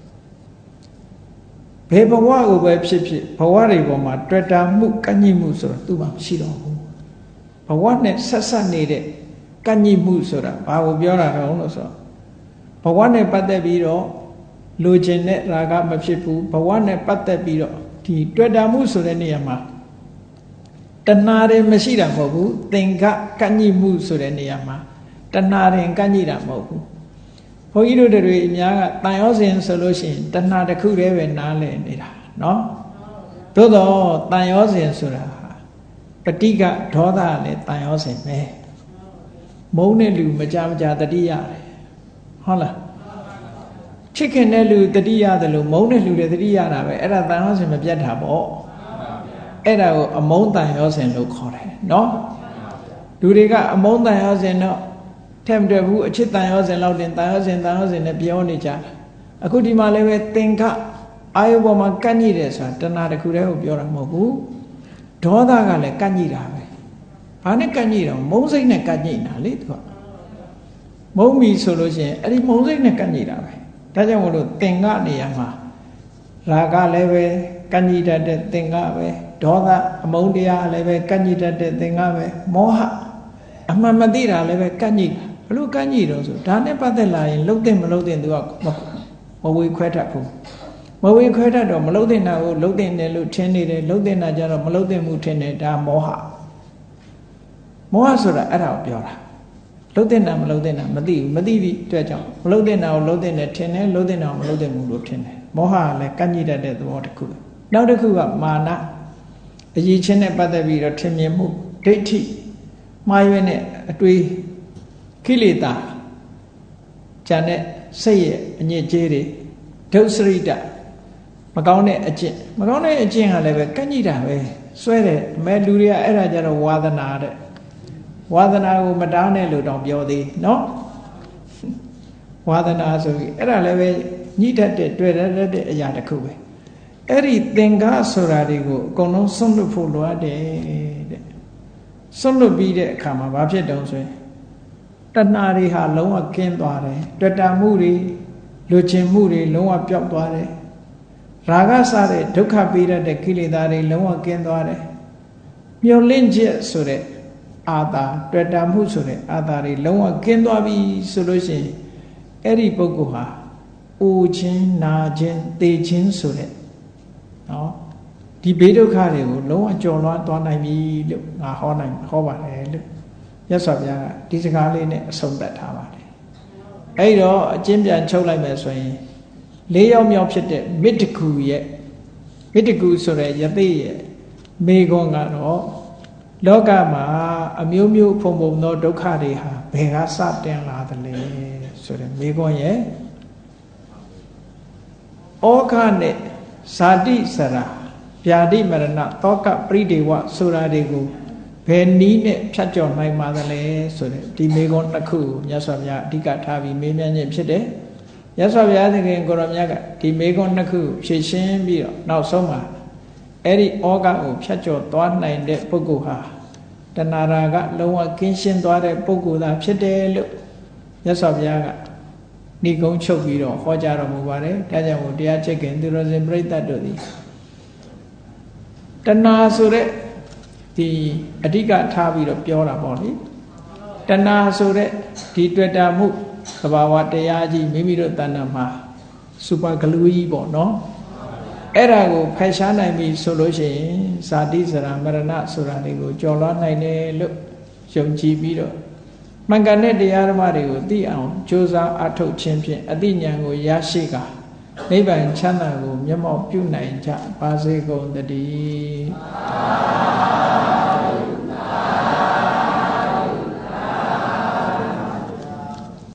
ဘယ်ဘဝကိုပဲဖြစ်ဖြစ်ဘဝတွေပေါ်မှာတွေ့တာမှုကန့်ညှိမှုဆိုတော့သူ့မှာမရှိတော့ဘူးဘဝနဲ့ဆက်ဆက်နေတဲ့ကန့်ညှိမှုဆိုတာဘာကိုပြောတာတော့လို့ဆိုဘဝနဲ့ပတ်သက်ပြီးတော့လိုချင်တဲ့ရာဂမဖြစ်ဘူးဘဝနဲ့ပတ်သက်ပြီးတော့ဒီတွေ့တာမှုဆိုတဲ့နေရာမှာတဏှာတွေမရှိတာမဟုတ်ဘူးသင်္ကကန့်ညှိမှုဆိုတဲ့နေရာမှာတဏှာတွေကန့်ညှိတာမဟုတ်ဘူးဘုန်းကြီးတို့တွေအများကတန်ရောစဉ်ဆိုလို့ရှိရင်တဏှာတစ်ခုတည်းပဲနားလည်နေတာเนาะသို့တော့တန်ရောစဉ်ဆိုတာပဋိကဒေါသလည်းတန်ရောစဉ်ပဲမုန်းတဲ့လူမကြမကြတတိရတယ်ဟုတ်လားချစ်ခင်တဲ့လူတတိရတယ်လို့မုန်းတဲ့လူတွေတတိရတာပဲအဲ့ဒါတန်ရောစဉ်မပြတ်တာပေါ့အဲ့ဒါကိုအမုန်းတန်ရောစဉ်လို့ခေါ်တယ်เนาะလူတွေကအမုန်းတန်ရောစဉ်တော့ထဲမတွေ့ဘူးအချစ်တန်ရောစဉ်လောက်တင်တန်ရောစဉ်တန်ရောစဉ်နဲ့ပြောနေကြတာအခုဒီမှာလည်းပဲသင်္ခအာယုပေါ်မှာကန့်ညိတယ်ဆိုတာတဏှာတစ်ခုတည်းကိုပြောတာမဟုတ်ဘူးဒေါသကလည်းကန့်ညိတာပဲဘာနဲ့ကန့်ညိတော့မုန်းစိတ်နဲ့ကန့်ညိတာလေသူကမုန်းပြီဆိုလို့ရှိရင်အဲ့ဒီမုန်းစိတ်နဲ့ကန့်ညိတာပဲဒါကြောင့်မလို့သင်္ကနေရာမှာရာဂလည်းပဲကန့်ညိတတ်တဲ့သင်္ကပဲဒေါသအမုန်းတရားလည်းပဲကန့်ညိတတ်တဲ့သင်္ကပဲမောဟအမှန်မသိတာလည်းပဲကန့်ညိဘလို့ကန့်ညိတော့ဆိုဒါနဲ့ပတ်သက်လာရင်လှုပ်တဲ့မလှုပ်တဲ့သူကမဝေခွဲတတ်ဘူးမဝေခွဲတတ်တော့မလှုပ်တဲ့နာကိုလှုပ်တဲ့တယ်လို့ထင်နေတယ်လှုပ်တဲ့နာကြတော့မလှုပ်တဲ့မှုထင်တယ်ဒါမောဟမောဟဆိုတာအဲ့ဒါကိုပြောတာလှုပ်တဲ့နာမလှုပ်တဲ့နာမသိဘူးမသိပြီးအတွက်ကြောင့်မလှုပ်တဲ့နာကိုလှုပ်တဲ့တယ်ထင်တယ်လှုပ်တဲ့နာကိုမလှုပ်တဲ့မှုလို့ထင်တယ်မောဟကလည်းကန့်ညိတတ်တဲ့သဘောတစ်ခုနောက်တစ်ခုကမာနအရေးချင်းနဲ့ပတ်သက်ပြီးတော့ထင်မြင်မှုဒိဋ္ဌိမှားရွေးနဲ့အတွေးကိလေသာဉာဏ်နဲ့စိတ်ရဲ့အညစ်အကြေးတွေဒုစရိတမကောင်းတဲ့အကျင့်မကောင်းတဲ့အကျင့်ကလည်းပဲကန့်ညိတာပဲစွဲတယ်အမဲလူတွေကအဲ့ဒါကြတော့ဝါသနာတဲ့ဝါသနာကိုမတားနဲ့လို့တောင်ပြောသေးနော်ဝါသနာဆိုပြီးအဲ့ဒါလည်းပဲညှိတတ်တဲ့တွေ့တတ်တဲ့အရာတစ်ခုပဲအဲ့ဒီသင်္ကဆိုတာတွေကိုအကုန်လုံးဆွန့်လွတ်ဖို့လိုအပ်တယ်တဲ့ဆွန့်လွတ်ပြီးတဲ့အခါမှာဘာဖြစ်တုံးဆိုရင်တဏှာတွေဟာလုံးဝကင်းသွားတယ်တွေ့တာမှုတွေလူချင်းမှုတွေလုံးဝပျောက်သွားတယ်ရာဂစတဲ့ဒုက္ခပေးတတ်တဲ့ကိလေသာတွေလုံးဝကင်းသွားတယ်မျောလင့်ချက်ဆိုတဲ့အာသာတွေ့တာမှုဆိုတဲ့အာသာတွေလုံးဝကင်းသွားပြီဆိုလို့ရှိရင်အဲ့ဒီပုဂ္ဂိုလ်ဟာအိုခြင်းနာခြင်းသေခြင်းဆိုတဲ့နော်ဒီဘေးဒုက္ခတွေကိုလုံးဝကျော်လွှားသွားနိုင်ပြီလို့ငါဟောနိုင်ဟောပါတယ်လို့မြတ်စွာဘုရားကဒီစကားလေးနဲ့အဆုံးသတ်ထားပါတယ်အဲ့တော့အကျဉ်းပြန်ချုပ်လိုက်မယ်ဆိုရင်လေးယောက်မြောက်ဖြစ်တဲ့မိတ္တကူရဲ့မိတ္တကူဆိုတဲ့ယသိရဲ့မေခွန်းကတော့လောကမှာအမျိုးမျိုးဖုံဖုံသောဒုက္ခတွေဟာဘယ်ကစတင်လာသလဲဆိုတဲ့မေခွန်းရဲ့ဩဃနဲ့ဇာတိစရာဗျာတိမရဏတောကပရိဒေဝဆိုတာတွေကိုဘဘယ်နည်းနဲ့ဖြတ်ကျော်နိုင်ပါသလဲဆိုတဲ့ဒီမေခွန်းတစ်ခုကိုမြတ်စွာဘုရားအဓိကထားပြီးမေးမြန်းခြင်းဖြစ်တယ်မြတ်စွာဘုရားသခင်ကိုရောမြတ်ကဒီမေခွန်းတစ်ခုဖြေရှင်းပြီးတော့နောက်ဆုံးမှာအဲ့ဒီဩဃကိုဖြတ်ကျော်သွားနိုင်တဲ့ပုဂ္ဂိုလ်ဟာတဏှာရာကလုံးဝကင်းရှင်းသွားတဲ့ပုဂ္ဂိုလ်သာဖြစ်တယ်လို့မြတ်စွာဘုရားကဏိကုံးချုပ်ပြီးတော့ဟောကြားတော်မူပါတယ်ဒါကြောင့်မို့တရားချစ်ခင်သူတော်စင်ပြိဿတ်တို့သည်တဏှာဆိုတဲ့ဒီအဓိကထားပြီးတော့ပြောတာပေါ့လေတဏှာဆိုတဲ့ဒီတွေ့တာမှုသဘာဝတရားကြီးမိမိတို့တဏ္ဍာမှာစူပါဂလူးကြီးပေါ့နော်အဲ့ဒါကိုဖယ်ရှားနိုင်ပြီဆိုလို့ရှိရင်ဇာတိဇရာမရဏဆိုတာတွေကိုကျော်လွှားနိုင်တယ်လို့ယုံကြည်ပြီးတော့မှန်ကန်တဲ့တရားဓမ္မတွေကိုသိအောင်ကြိုးစားအထောက်ခြင်းဖြင့်အသိဉာဏ်ကိုရရှိကာနိဗ္ဗာန်ချမ်းသာကိုမျက်မှောက်ပြုနိုင်ကြပါစေကုန်သတည်း